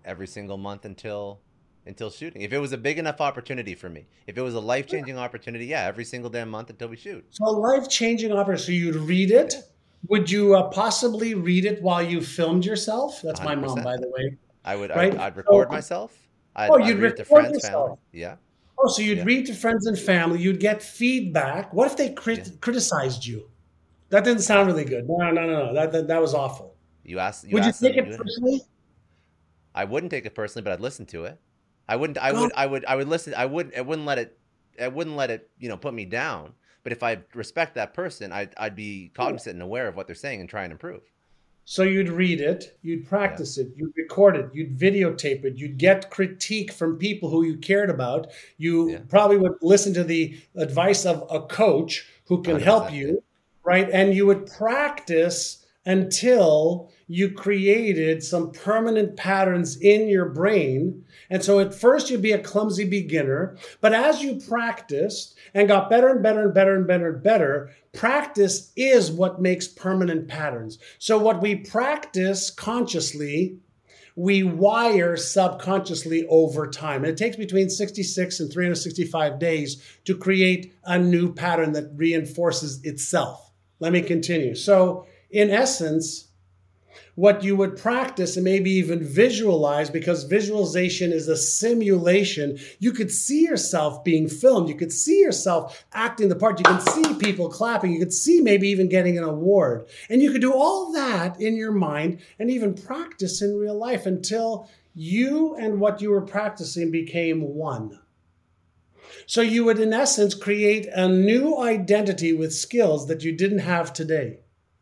every single month until shooting. If it was a big enough opportunity for me, if it was a life-changing opportunity, yeah, every single damn month until we shoot. So a life-changing opportunity. So you'd read it. Yeah. Would you possibly read it while you filmed yourself? That's my mom, 100%. by the way. I would. Right? I'd record myself. I'd You'd read it to record friends, family. yourself. Yeah. Oh, so you'd Yeah. read to friends and family. You'd get feedback. What if they criticized you? That didn't sound really good. No. That was awful. You asked. Would you take them, it personally? I wouldn't take it personally, but I'd listen to it. I wouldn't. I would listen. I wouldn't let it. I wouldn't let it. Put me down. But if I respect that person, I'd be cognizant and aware of what they're saying and try and improve. So you'd read it, you'd practice it, you'd record it, you'd videotape it, you'd get critique from people who you cared about. You probably would listen to the advice of a coach who can help you, right? And you would practice until you created some permanent patterns in your brain. And so at first you'd be a clumsy beginner, but as you practiced and got better and better and better and better and better, practice is what makes permanent patterns. So what we practice consciously, we wire subconsciously over time. And it takes between 66 and 365 days to create a new pattern that reinforces itself. Let me continue. So in essence, what you would practice and maybe even visualize, because visualization is a simulation, you could see yourself being filmed. You could see yourself acting the part. You can see people clapping. You could see maybe even getting an award. And you could do all that in your mind and even practice in real life until you and what you were practicing became one. So you would, in essence, create a new identity with skills that you didn't have today.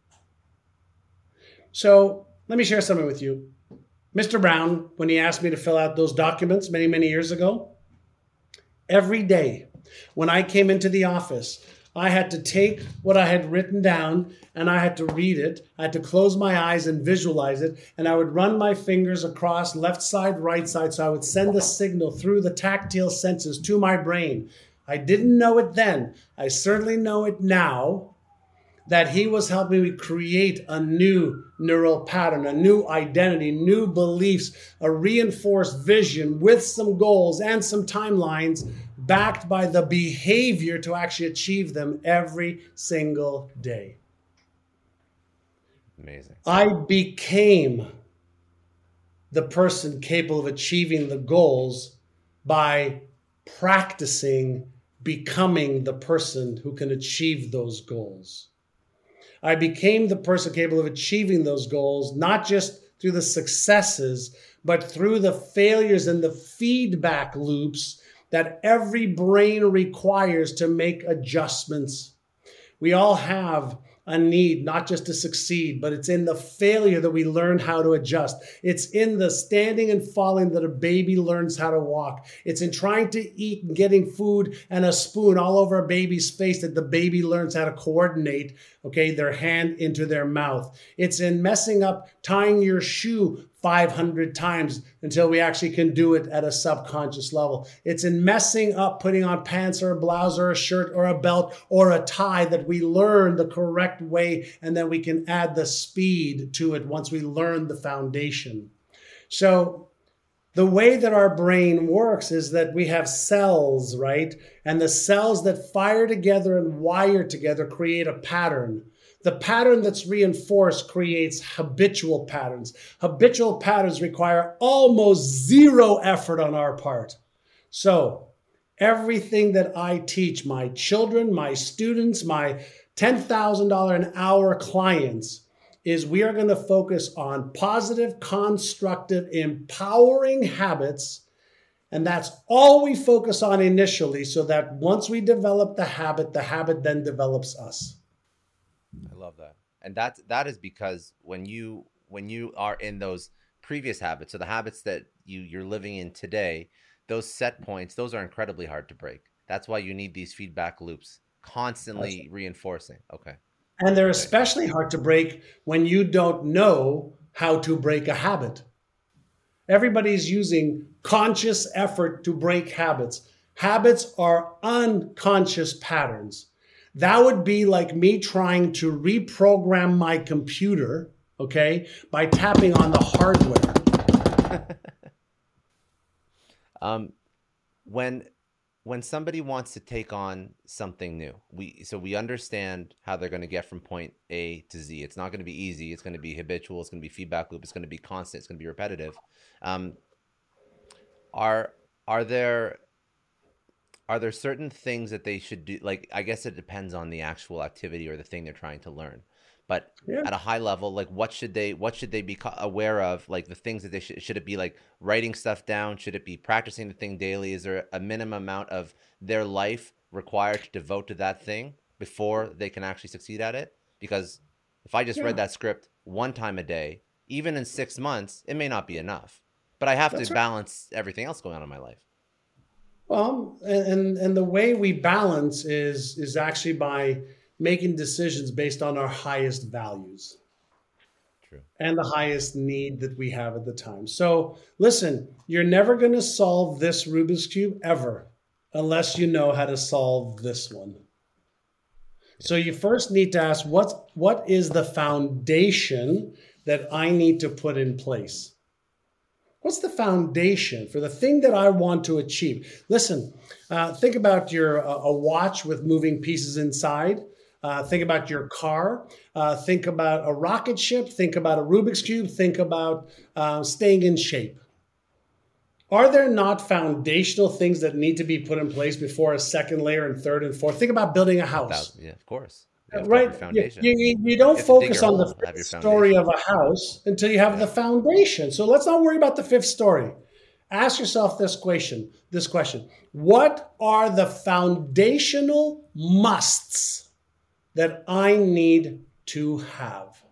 So let me share something with you. Mr. Brown, when he asked me to fill out those documents many, many years ago, every day when I came into the office, I had to take what I had written down and I had to read it. I had to close my eyes and visualize it. And I would run my fingers across left side, right side. So I would send the signal through the tactile senses to my brain. I didn't know it then. I certainly know it now, that he was helping me create a new neural pattern, a new identity, new beliefs, a reinforced vision with some goals and some timelines backed by the behavior to actually achieve them every single day. Amazing. I became the person capable of achieving the goals by practicing becoming the person who can achieve those goals. I became the person capable of achieving those goals, not just through the successes, but through the failures and the feedback loops that every brain requires to make adjustments. We all have a need not just to succeed, but it's in the failure that we learn how to adjust. It's in the standing and falling that a baby learns how to walk. It's in trying to eat and getting food and a spoon all over a baby's face that the baby learns how to coordinate, their hand into their mouth. It's in messing up tying your shoe 500 times until we actually can do it at a subconscious level. It's in messing up putting on pants or a blouse or a shirt or a belt or a tie that we learn the correct way, and then we can add the speed to it once we learn the foundation. So the way that our brain works is that we have cells, right? And the cells that fire together and wire together create a pattern. The pattern that's reinforced creates habitual patterns. Habitual patterns require almost zero effort on our part. So everything that I teach my children, my students, my $10,000 an hour clients is we are going to focus on positive, constructive, empowering habits. And that's all we focus on initially, so that once we develop the habit then develops us. I love that. And that is because when you are in those previous habits, so the habits that you're living in today, those set points, those are incredibly hard to break. That's why you need these feedback loops constantly reinforcing. Okay. And they're especially hard to break when you don't know how to break a habit. Everybody's using conscious effort to break habits. Habits are unconscious patterns. That would be like me trying to reprogram my computer, by tapping on the hardware. Um, when somebody wants to take on something new, we understand how they're going to get from point A to Z. It's not going to be easy. It's going to be habitual. It's going to be feedback loop. It's going to be constant. It's going to be repetitive. Um, are are there certain things that they should do? Like, I guess it depends on the actual activity or the thing they're trying to learn. But Yeah. at a high level, like what should they be aware of? Like the things that they should it be like writing stuff down? Should it be practicing the thing daily? Is there a minimum amount of their life required to devote to that thing before they can actually succeed at it? Because if I just read Yeah. that script one time a day, even in 6 months, it may not be enough. But I have to That's right. balance everything else going on in my life. Well, and the way we balance is actually by making decisions based on our highest values True. and the highest need that we have at the time. So, listen, you're never going to solve this Rubik's Cube ever unless you know how to solve this one. So you first need to ask what is the foundation that I need to put in place? What's the foundation for the thing that I want to achieve? Listen, think about your a watch with moving pieces inside. Think about your car. Think about a rocket ship. Think about a Rubik's Cube. Think about staying in shape. Are there not foundational things that need to be put in place before a second layer and third and fourth? Think about building a house. Yeah, of course. You have to have Right? your foundation. You don't have to dig focus your on the hole, have your fifth story foundation. of a house until you have the foundation. So let's not worry about the fifth story. Ask yourself this question. What are the foundational musts that I need to have?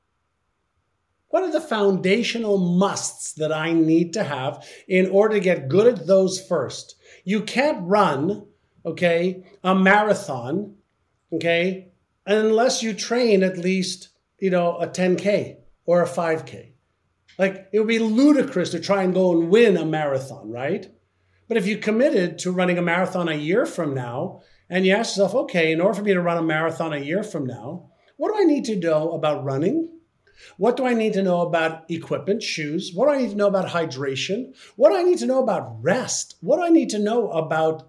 What are the foundational musts that I need to have in order to get good at those first? You can't run, okay, a marathon, okay, unless you train at least, a 10K or a 5K. Like, it would be ludicrous to try and go and win a marathon, right? But if you committed to running a marathon a year from now, and you ask yourself, okay, in order for me to run a marathon a year from now, what do I need to know about running? What do I need to know about equipment, shoes? What do I need to know about hydration? What do I need to know about rest? What do I need to know about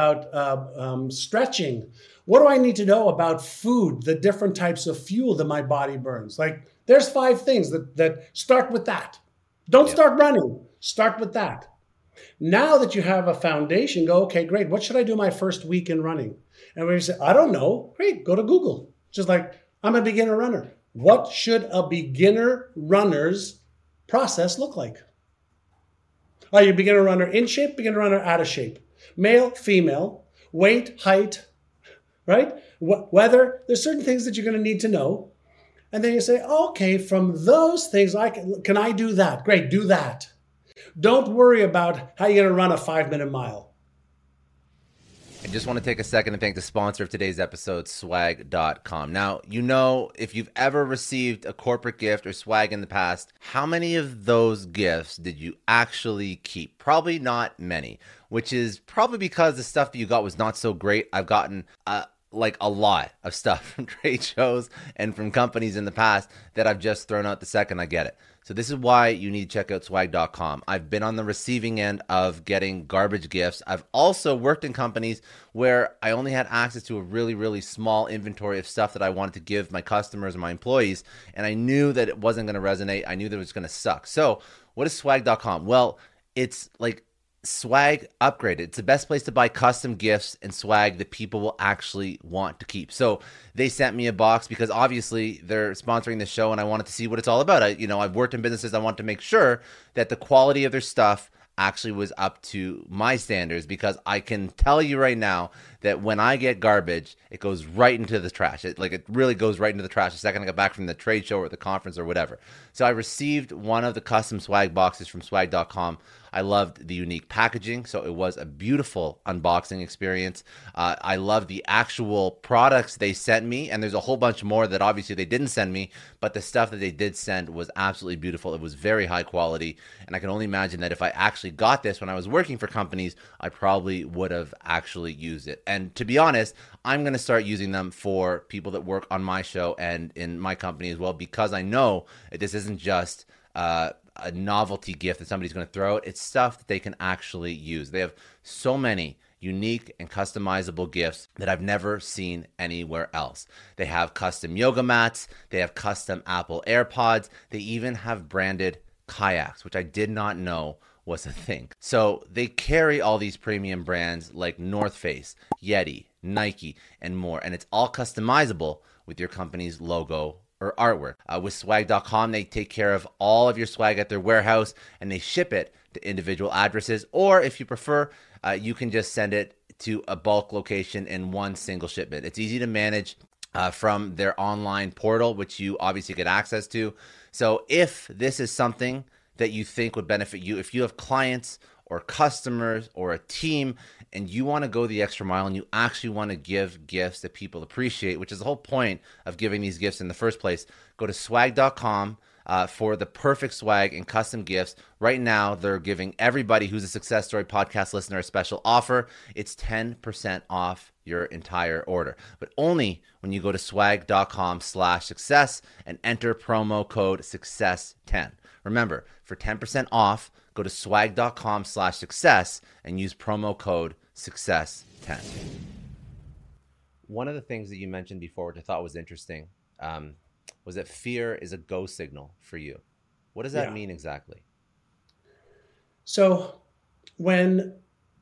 stretching? What do I need to know about food, the different types of fuel that my body burns? Like, there's 5 things that start with that. Don't start running. Start with that. Now that you have a foundation, go, okay, great. What should I do my first week in running? And when you say, I don't know, great, go to Google. Just like, I'm a beginner runner. What should a beginner runner's process look like? Are you a beginner runner in shape, beginner runner out of shape? Male, female, weight, height, right? Weather. There's certain things that you're going to need to know. And then you say, okay, from those things, can I do that? Great, do that. Don't worry about how you're going to run a 5-minute mile. I just want to take a second to thank the sponsor of today's episode, swag.com. Now, if you've ever received a corporate gift or swag in the past, how many of those gifts did you actually keep? Probably not many, which is probably because the stuff that you got was not so great. I've gotten a lot of stuff from trade shows and from companies in the past that I've just thrown out the second I get it. So this is why you need to check out swag.com. I've been on the receiving end of getting garbage gifts. I've also worked in companies where I only had access to a really, really small inventory of stuff that I wanted to give my customers and my employees, and I knew that it wasn't going to resonate. I knew that it was going to suck. So what is swag.com? Well, it's like swag upgraded. It's the best place to buy custom gifts and swag that people will actually want to keep. So they sent me a box because obviously they're sponsoring the show and I wanted to see what it's all about. I've worked in businesses. I want to make sure that the quality of their stuff actually was up to my standards, because I can tell you right now that when I get garbage, it goes right into the trash. It really goes right into the trash the second I get back from the trade show or the conference or whatever. So I received one of the custom swag boxes from swag.com. I loved the unique packaging, so it was a beautiful unboxing experience. I loved the actual products they sent me, and there's a whole bunch more that obviously they didn't send me, but the stuff that they did send was absolutely beautiful. It was very high quality, and I can only imagine that if I actually got this when I was working for companies, I probably would have actually used it. And to be honest, I'm going to start using them for people that work on my show and in my company as well, because I know that this isn't just a novelty gift that somebody's going to throw out. It's stuff that they can actually use. They have so many unique and customizable gifts that I've never seen anywhere else. They have custom yoga mats. They have custom Apple AirPods. They even have branded kayaks, which I did not know was a thing. So they carry all these premium brands like North Face, Yeti, Nike, and more. And it's all customizable with your company's logo or artwork. With swag.com, they take care of all of your swag at their warehouse and they ship it to individual addresses. Or if you prefer, you can just send it to a bulk location in one single shipment. It's easy to manage from their online portal, which you obviously get access to. So if this is something that you think would benefit you, if you have clients or customers or a team and you want to go the extra mile and you actually want to give gifts that people appreciate, which is the whole point of giving these gifts in the first place, go to swag.com for the perfect swag and custom gifts. Right now, they're giving everybody who's a Success Story podcast listener a special offer. It's 10% off your entire order, but only when you go to swag.com/success and enter promo code success10. Remember, for 10% off, go to swag.com/success and use promo code success10. One of the things that you mentioned before, which I thought was interesting, was that fear is a go signal for you. What does that mean exactly? So when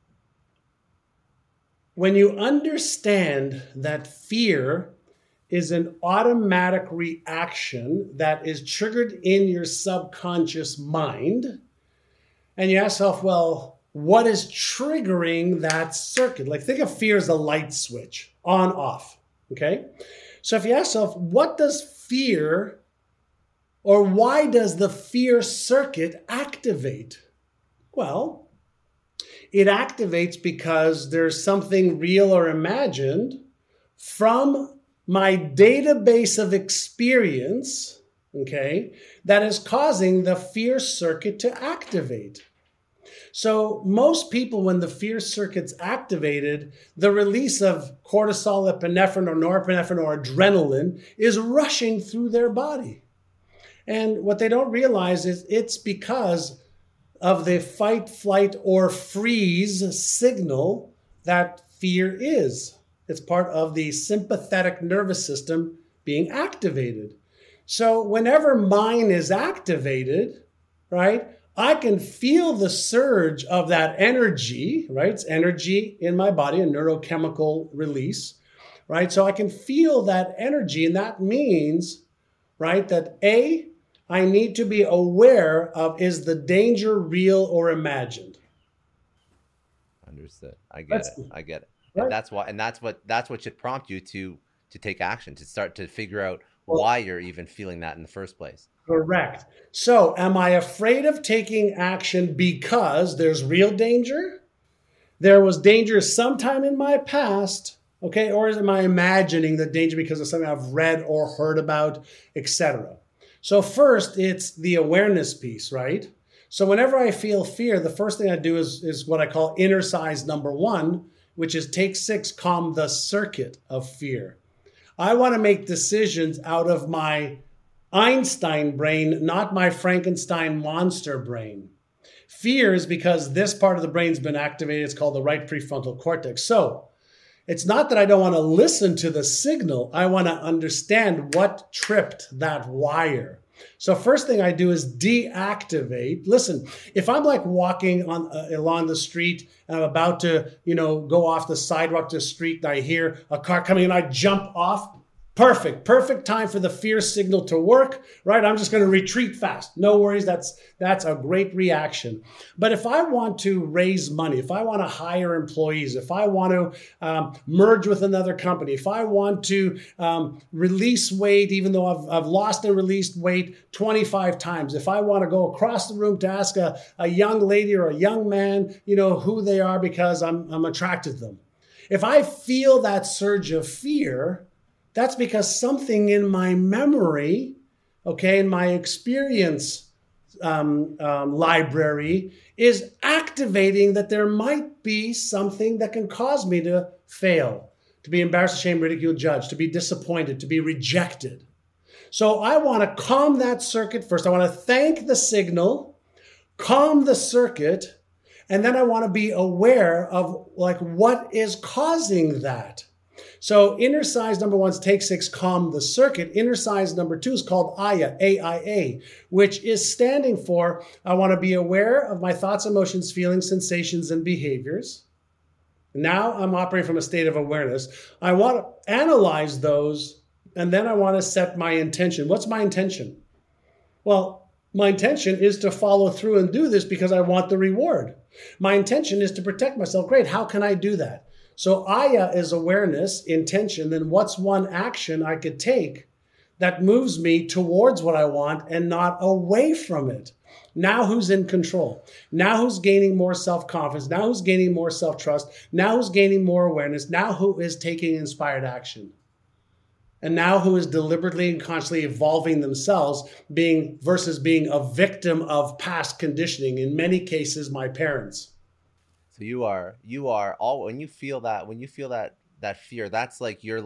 you understand that fear is an automatic reaction that is triggered in your subconscious mind, and you ask yourself, well, what is triggering that circuit? Like, think of fear as a light switch, on, off, okay? So if you ask yourself, what does fear, or why does the fear circuit activate? Well, it activates because there's something real or imagined from my database of experience, okay, that is causing the fear circuit to activate. So most people, when the fear circuit's activated, the release of cortisol, epinephrine, or norepinephrine, or adrenaline is rushing through their body. And what they don't realize is it's because of the fight, flight, or freeze signal that fear is. It's part of the sympathetic nervous system being activated. So whenever mine is activated, right, I can feel the surge of that energy, right? It's energy in my body, a neurochemical release, right? So I can feel that energy, and that means, right, that I need to be aware of, is the danger real or imagined? Understood. I get it. Right. And that's what should prompt you to take action, to start to figure out why you're even feeling that in the first place. Correct. So am I afraid of taking action because there's real danger? There was danger sometime in my past, okay? Or am I imagining the danger because of something I've read or heard about, etc.? So first, it's the awareness piece, right? So whenever I feel fear, the first thing I do is what I call exercise number 1, which is take 6, calm the circuit of fear. I want to make decisions out of my Einstein brain, not my Frankenstein monster brain. Fear is because this part of the brain's been activated. It's called the right prefrontal cortex. So it's not that I don't want to listen to the signal. I want to understand what tripped that wire. So first thing I do is deactivate. Listen, if I'm like walking along the street and I'm about to, go off the sidewalk to the street and I hear a car coming and I jump off, perfect time for the fear signal to work, right? I'm just going to retreat fast. No worries. That's a great reaction. But if I want to raise money, if I want to hire employees, if I want to merge with another company, if I want to release weight, even though I've lost and released weight 25 times, if I want to go across the room to ask a young lady or a young man, who they are because I'm attracted to them. If I feel that surge of fear, that's because something in my memory, okay, in my experience library is activating that there might be something that can cause me to fail, to be embarrassed, ashamed, ridiculed, judged, to be disappointed, to be rejected. So I want to calm that circuit first. I want to thank the signal, calm the circuit, and then I want to be aware of like what is causing that. So inner size number 1 is take 6, calm the circuit. Inner size number 2 is called AIA, AIA, which is standing for I want to be aware of my thoughts, emotions, feelings, sensations, and behaviors. Now I'm operating from a state of awareness. I want to analyze those, and then I want to set my intention. What's my intention? Well, my intention is to follow through and do this because I want the reward. My intention is to protect myself. Great. How can I do that? So Aya is awareness, intention. Then what's one action I could take that moves me towards what I want and not away from it? Now who's in control? Now who's gaining more self-confidence? Now who's gaining more self-trust? Now who's gaining more awareness? Now who is taking inspired action? And now who is deliberately and consciously evolving themselves versus being a victim of past conditioning, in many cases, my parents. So you are all, when you feel that fear, that's like your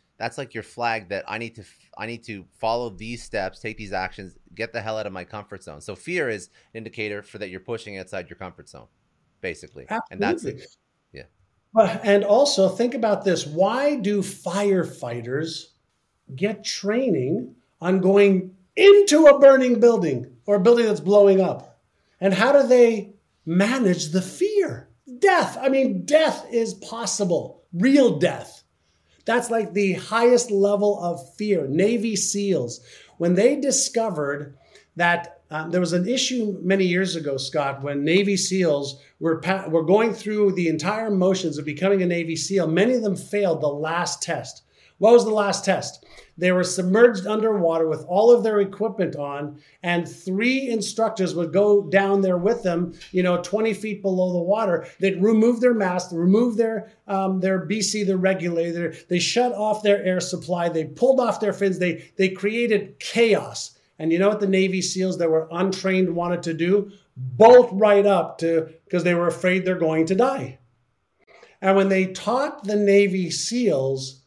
flag that I need to follow these steps, take these actions, get the hell out of my comfort zone. So fear is an indicator for that you're pushing outside your comfort zone, basically. Absolutely. And that's it. Yeah. And also think about this. Why do firefighters get training on going into a burning building or a building that's blowing up? And how do they manage the fear? Death. I mean, death is possible. Real death. That's like the highest level of fear. Navy SEALs, when they discovered that there was an issue many years ago, Scott, when Navy SEALs were going through the entire motions of becoming a Navy SEAL, many of them failed the last test. What was the last test? They were submerged underwater with all of their equipment on, and 3 instructors would go down there with them, 20 feet below the water. They'd remove their mask, remove their BC, the regulator. They shut off their air supply. They pulled off their fins. They created chaos. And you know what the Navy SEALs that were untrained wanted to do? Bolt right up because they were afraid they're going to die. And when they taught the Navy SEALs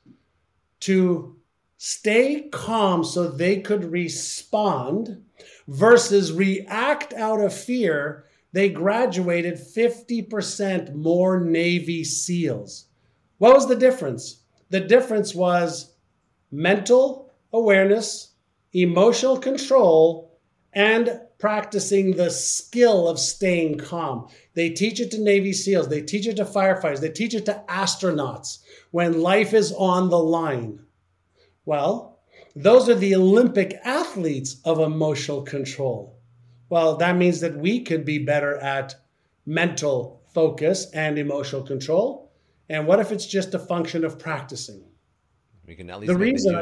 to stay calm so they could respond versus react out of fear, they graduated 50% more Navy SEALs. What was the difference? The difference was mental awareness, emotional control, and practicing the skill of staying calm. They teach it to Navy SEALs. They teach it to firefighters. They teach it to astronauts when life is on the line. Well, those are the Olympic athletes of emotional control. Well, that means that we could be better at mental focus and emotional control. And what if it's just a function of practicing? We can at least the reason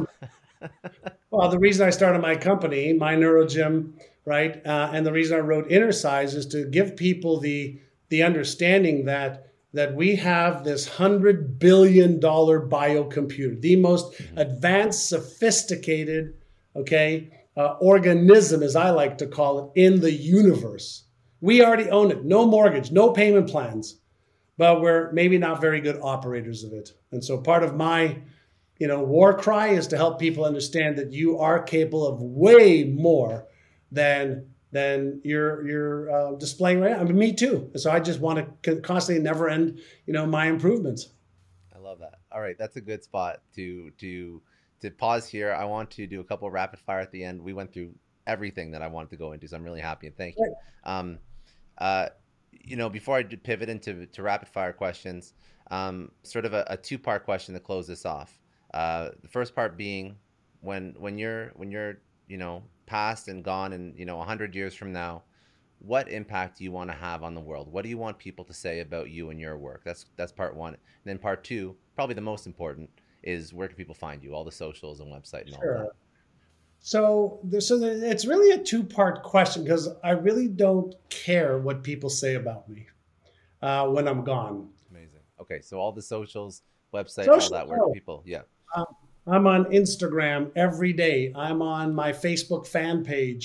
I started my company, My Neurogym, right? And the reason I wrote Inner Size is to give people the understanding that we have this $100 billion biocomputer, the most advanced, sophisticated, organism, as I like to call it, in the universe. We already own it. No mortgage, no payment plans, but we're maybe not very good operators of it. And so part of my, war cry is to help people understand that you are capable of way more than you're displaying right now. I mean, me too. So I just want to constantly never end, my improvements. I love that. All right. That's a good spot to pause here. I want to do a couple of rapid fire at the end. We went through everything that I wanted to go into, so I'm really happy and thank you. Before I pivot into rapid fire questions, sort of a 2-part question to close this off. The first part being when you're past and gone and 100 years from now, what impact do you want to have on the world? What do you want people to say about you and your work? That's part 1. And then part 2, probably the most important, is where can people find you? All the socials and website and all that. So it's really a 2-part question because I really don't care what people say about me when I'm gone. Amazing. Okay, so all the socials, website, all that, where can people? Yeah. I'm on Instagram every day. I'm on my Facebook fan page.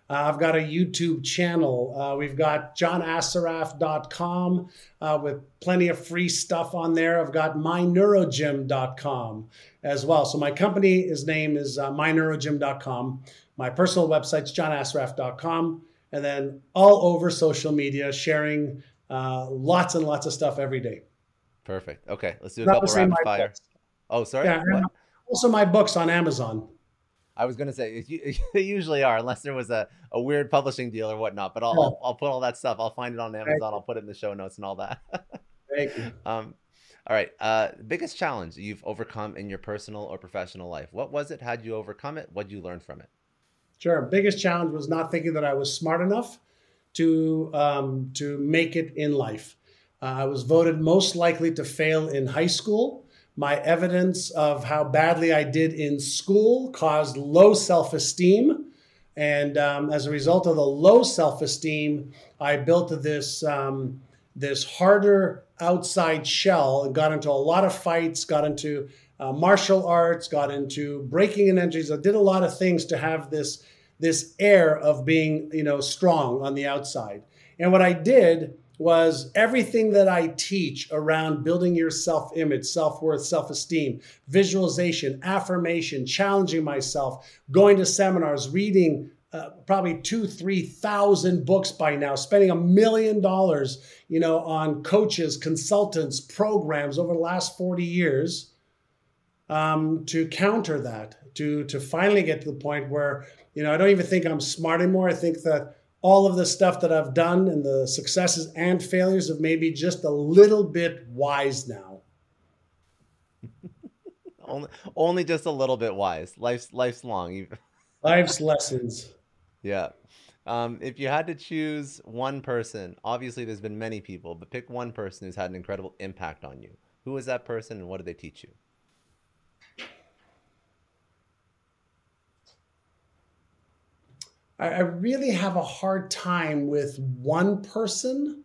I've got a YouTube channel. We've got johnasaraf.com with plenty of free stuff on there. I've got myneurogym.com as well. So my company's name is myneurogym.com. My personal website's johnasaraf.com. And then all over social media, sharing lots and lots of stuff every day. Perfect. Okay, let's do a couple rapid fire. Books. Oh, sorry. Yeah, also my books on Amazon. I was going to say, they usually are, unless there was a weird publishing deal or whatnot. But I'll put all that stuff. I'll find it on Amazon. I'll put it in the show notes and all that. Thank you. All right. Biggest challenge you've overcome in your personal or professional life. What was it? How'd you overcome it? What'd you learn from it? Sure. Biggest challenge was not thinking that I was smart enough to make it in life. I was voted most likely to fail in high school. My evidence of how badly I did in school caused low self-esteem. And as a result of the low self-esteem, I built this harder outside shell and got into a lot of fights, got into martial arts, got into breaking and entries. I did a lot of things to have this air of being, strong on the outside. And what I did was everything that I teach around building your self-image, self-worth, self-esteem, visualization, affirmation, challenging myself, going to seminars, reading probably 2,000-3,000 books by now, spending $1 million, on coaches, consultants, programs over the last 40 years to counter that, to finally get to the point where, I don't even think I'm smart anymore. I think that all of the stuff that I've done and the successes and failures have made me just a little bit wise now. only just a little bit wise. Life's long. Life's lessons. Yeah. If you had to choose one person, obviously there's been many people, but pick one person who's had an incredible impact on you. Who is that person and what did they teach you? I really have a hard time with one person,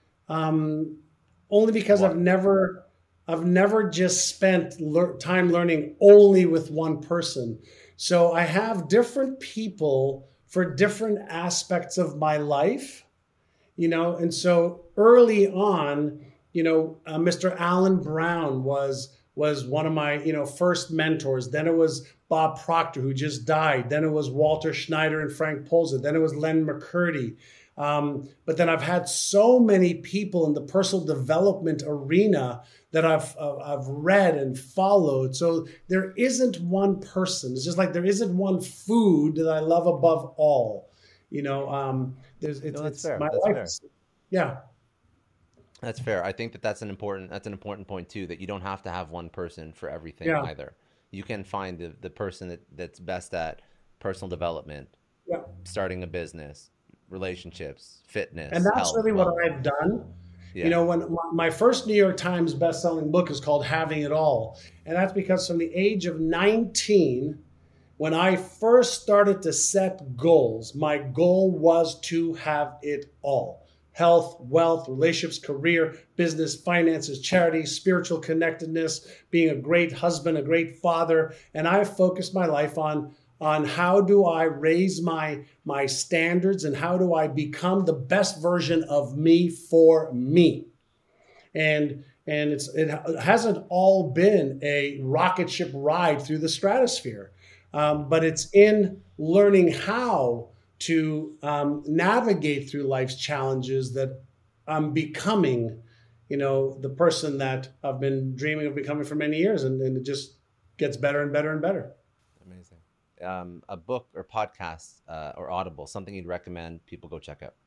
only because I've never just spent time learning only with one person. So I have different people for different aspects of my life, and so early on, Mr. Alan Brown was one of my, first mentors. Then it was Bob Proctor, who just died. Then it was Walter Schneider and Frank Polzer. Then it was Len McCurdy. But then I've had so many people in the personal development arena that I've read and followed. So there isn't one person. It's just like there isn't one food that I love above all. That's fair. My That's life. fair. Yeah. That's fair. I think that's an important point too, that you don't have to have one person for everything either. You can find the person that's best at personal development, starting a business, relationships, fitness, and that's health, really what I've done. Yeah. When my first New York Times best-selling book is called Having It All. And that's because from the age of 19, when I first started to set goals, my goal was to have it all. Health, wealth, relationships, career, business, finances, charity, spiritual connectedness, being a great husband, a great father. And I focused my life on how do I raise my standards and how do I become the best version of me for me. And it hasn't all been a rocket ship ride through the stratosphere, but it's in learning how to navigate through life's challenges that I'm becoming, the person that I've been dreaming of becoming for many years. And it just gets better and better and better. Amazing. A book or podcast or Audible, something you'd recommend people go check out?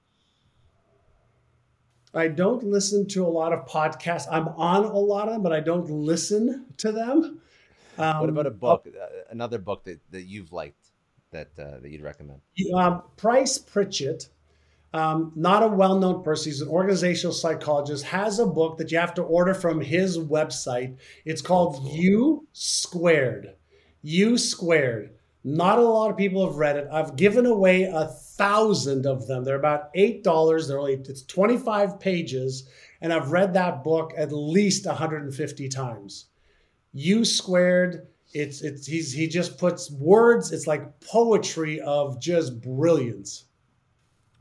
I don't listen to a lot of podcasts. I'm on a lot of them, but I don't listen to them. What about a book, another book that you've liked? That you'd recommend? Price Pritchett, not a well-known person. He's an organizational psychologist, has a book that you have to order from his website. It's called U Squared. U Squared. Not a lot of people have read it. I've given away 1,000 of them. They're about $8. It's 25 pages, and I've read that book at least 150 times. U Squared. He just puts words. It's like poetry of just brilliance.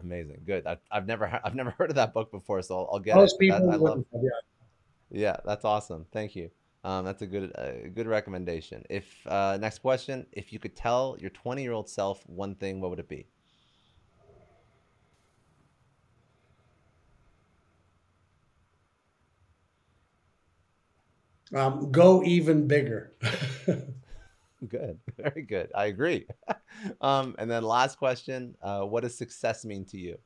Amazing. Good. I've never heard of that book before, so I'll get it. Most That people I love. wouldn't have, yeah. Yeah, that's awesome. Thank you. That's a good recommendation. If next question, if you could tell your 20-year-old self one thing, what would it be? Go even bigger. Good. Very good. I agree. And then last question, what does success mean to you?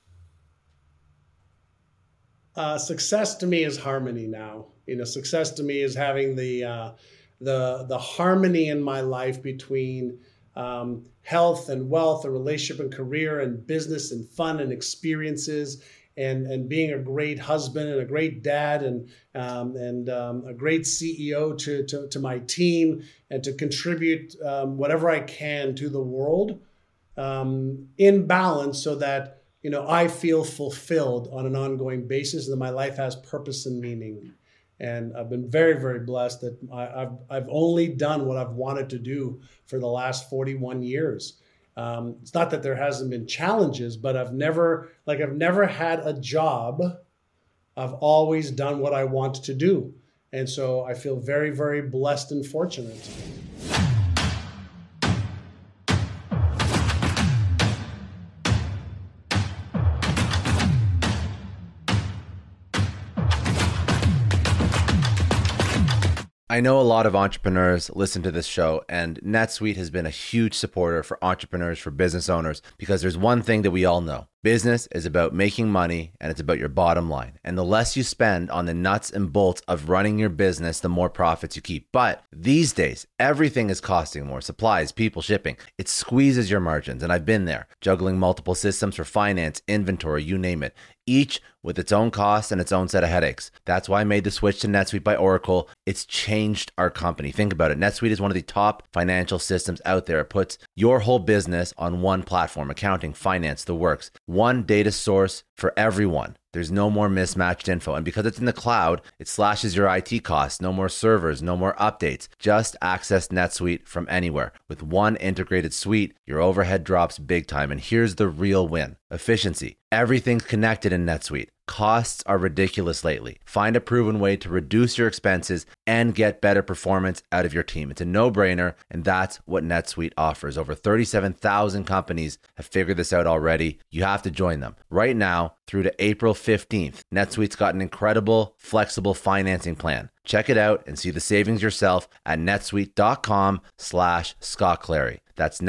Success to me is harmony now. Success to me is having the harmony in my life between health and wealth, and relationship and career and business and fun and experiences, and being a great husband and a great dad, and a great CEO to my team, and to contribute whatever I can to the world, in balance, so that I feel fulfilled on an ongoing basis, and that my life has purpose and meaning. And I've been very, very blessed that I've only done what I've wanted to do for the last 41 years. It's not that there hasn't been challenges, but I've never had a job. I've always done what I want to do. And so I feel very, very blessed and fortunate. I know a lot of entrepreneurs listen to this show, and NetSuite has been a huge supporter for entrepreneurs, for business owners, because there's one thing that we all know. Business is about making money, and it's about your bottom line. And the less you spend on the nuts and bolts of running your business, the more profits you keep. But these days, everything is costing more. Supplies, people, shipping. It squeezes your margins, and I've been there, juggling multiple systems for finance, inventory, you name it, each with its own costs and its own set of headaches. That's why I made the switch to NetSuite by Oracle. It's changed our company. Think about it. NetSuite is one of the top financial systems out there. It puts your whole business on one platform: accounting, finance, the works. One data source for everyone. There's no more mismatched info. And because it's in the cloud, it slashes your IT costs. No more servers, no more updates. Just access NetSuite from anywhere. With one integrated suite, your overhead drops big time. And here's the real win: efficiency. Everything's connected in NetSuite. Costs are ridiculous lately. Find a proven way to reduce your expenses and get better performance out of your team. It's a no-brainer, and that's what NetSuite offers. Over 37,000 companies have figured this out already. You have to join them. Right now, through to April 15th, NetSuite's got an incredible, flexible financing plan. Check it out and see the savings yourself at netsuite.com/Scott Clary. That's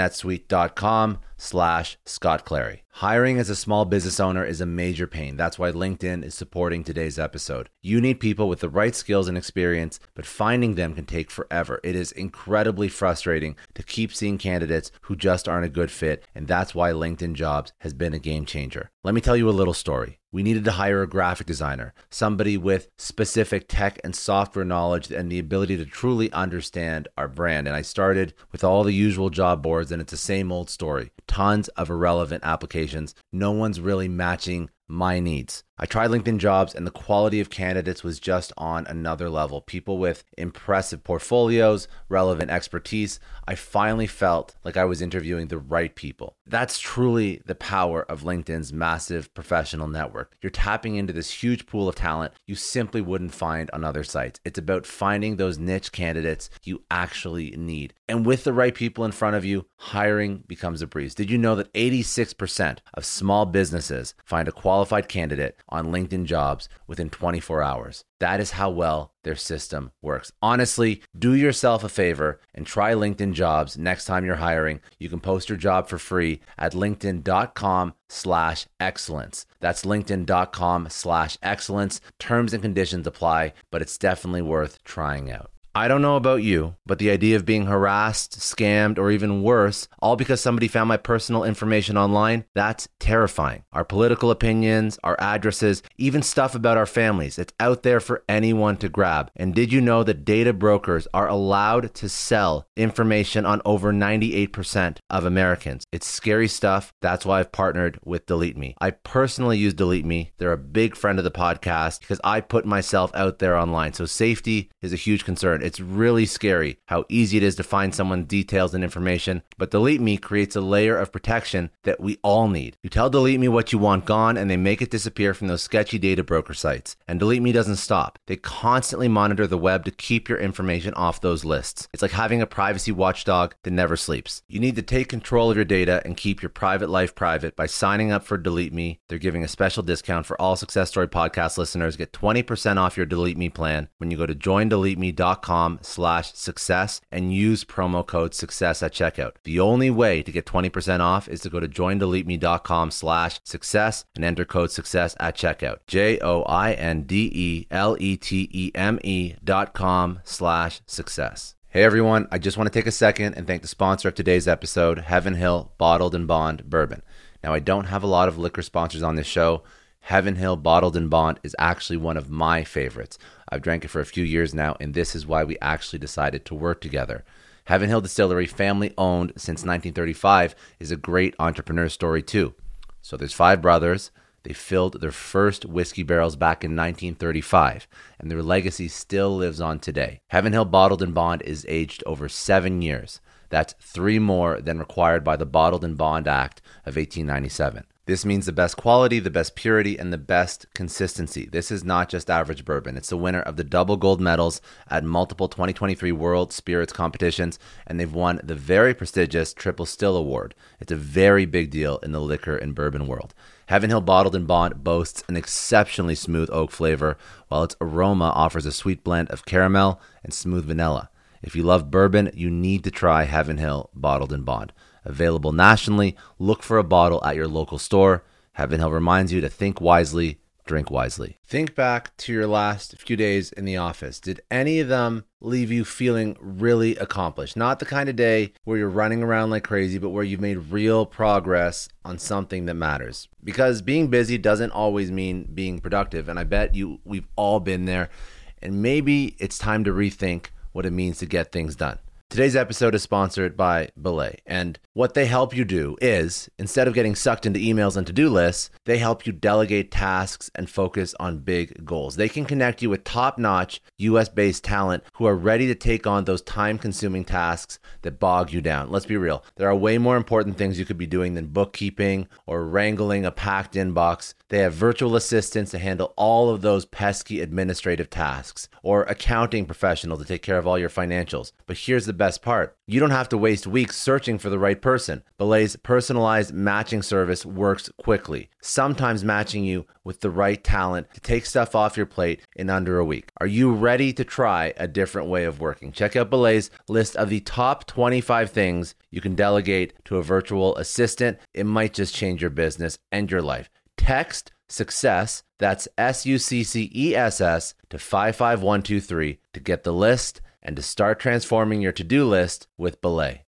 netsuite.com/Scott Clary. Hiring as a small business owner is a major pain. That's why LinkedIn is supporting today's episode. You need people with the right skills and experience, but finding them can take forever. It is incredibly frustrating to keep seeing candidates who just aren't a good fit, and that's why LinkedIn Jobs has been a game changer. Let me tell you a little story. We needed to hire a graphic designer, somebody with specific tech and software knowledge and the ability to truly understand our brand. And I started with all the usual job boards, and it's the same old story. Tons of irrelevant applications. No one's really matching my needs. I tried LinkedIn Jobs, and the quality of candidates was just on another level. People with impressive portfolios, relevant expertise. I finally felt like I was interviewing the right people. That's truly the power of LinkedIn's massive professional network. You're tapping into this huge pool of talent you simply wouldn't find on other sites. It's about finding those niche candidates you actually need. And with the right people in front of you, hiring becomes a breeze. Did you know that 86% of small businesses find a qualified candidate on LinkedIn Jobs within 24 hours? That is how well their system works. Honestly, do yourself a favor and try LinkedIn Jobs next time you're hiring. You can post your job for free at linkedin.com/excellence. That's linkedin.com/excellence. Terms and conditions apply, but it's definitely worth trying out. I don't know about you, but the idea of being harassed, scammed, or even worse, all because somebody found my personal information online, that's terrifying. Our political opinions, our addresses, even stuff about our families, it's out there for anyone to grab. And did you know that data brokers are allowed to sell information on over 98% of Americans? It's scary stuff. That's why I've partnered with Delete Me. I personally use Delete Me. They're a big friend of the podcast because I put myself out there online. So safety is a huge concern. learned it's really scary how easy it is to find someone's details and information, but Delete Me creates a layer of protection that we all need. You tell Delete Me what you want gone, and they make it disappear from those sketchy data broker sites. And Delete Me doesn't stop. They constantly monitor the web to keep your information off those lists. It's like having a privacy watchdog that never sleeps. You need to take control of your data and keep your private life private by signing up for Delete Me. They're giving a special discount for all Success Story podcast listeners. Get 20% off your Delete Me plan when you go to joindeleteme.com/success and use promo code success at checkout. The only way to get 20% off is to go to joindeleteme.com/success and enter code success at checkout. joindeleteme.com/success. Hey everyone, I just want to take a second and thank the sponsor of today's episode, Heaven Hill Bottled and Bond Bourbon. Now, I don't have a lot of liquor sponsors on this show. Heaven Hill Bottled and Bond is actually one of my favorites. I've drank it for a few years now, and this is why we actually decided to work together. Heaven Hill Distillery, family owned since 1935, is a great entrepreneur story too. So there's 5 brothers. They filled their first whiskey barrels back in 1935, and their legacy still lives on today. Heaven Hill Bottled and Bond is aged over 7 years. That's 3 more than required by the Bottled and Bond Act of 1897. This means the best quality, the best purity, and the best consistency. This is not just average bourbon. It's the winner of the double gold medals at multiple 2023 World Spirits competitions, and they've won the very prestigious Triple Still Award. It's a very big deal in the liquor and bourbon world. Heaven Hill Bottled and Bond boasts an exceptionally smooth oak flavor, while its aroma offers a sweet blend of caramel and smooth vanilla. If you love bourbon, you need to try Heaven Hill Bottled and Bond. Available nationally, look for a bottle at your local store. Heaven Hill reminds you to think wisely, drink wisely. Think back to your last few days in the office. Did any of them leave you feeling really accomplished? Not the kind of day where you're running around like crazy, but where you've made real progress on something that matters. Because being busy doesn't always mean being productive, and I bet we've all been there. And maybe it's time to rethink what it means to get things done. Today's episode is sponsored by Belay, and what they help you do is, instead of getting sucked into emails and to-do lists, they help you delegate tasks and focus on big goals. They can connect you with top-notch US-based talent who are ready to take on those time-consuming tasks that bog you down. Let's be real. There are way more important things you could be doing than bookkeeping or wrangling a packed inbox. They have virtual assistants to handle all of those pesky administrative tasks, or accounting professional to take care of all your financials. But here's the best part. You don't have to waste weeks searching for the right person. Belay's personalized matching service works quickly, sometimes matching you with the right talent to take stuff off your plate in under a week. Are you ready to try a different way of working? Check out Belay's list of the top 25 things you can delegate to a virtual assistant. It might just change your business and your life. Text SUCCESS, that's SUCCESS, to 55123 to get the list and to start transforming your to-do list with Belay.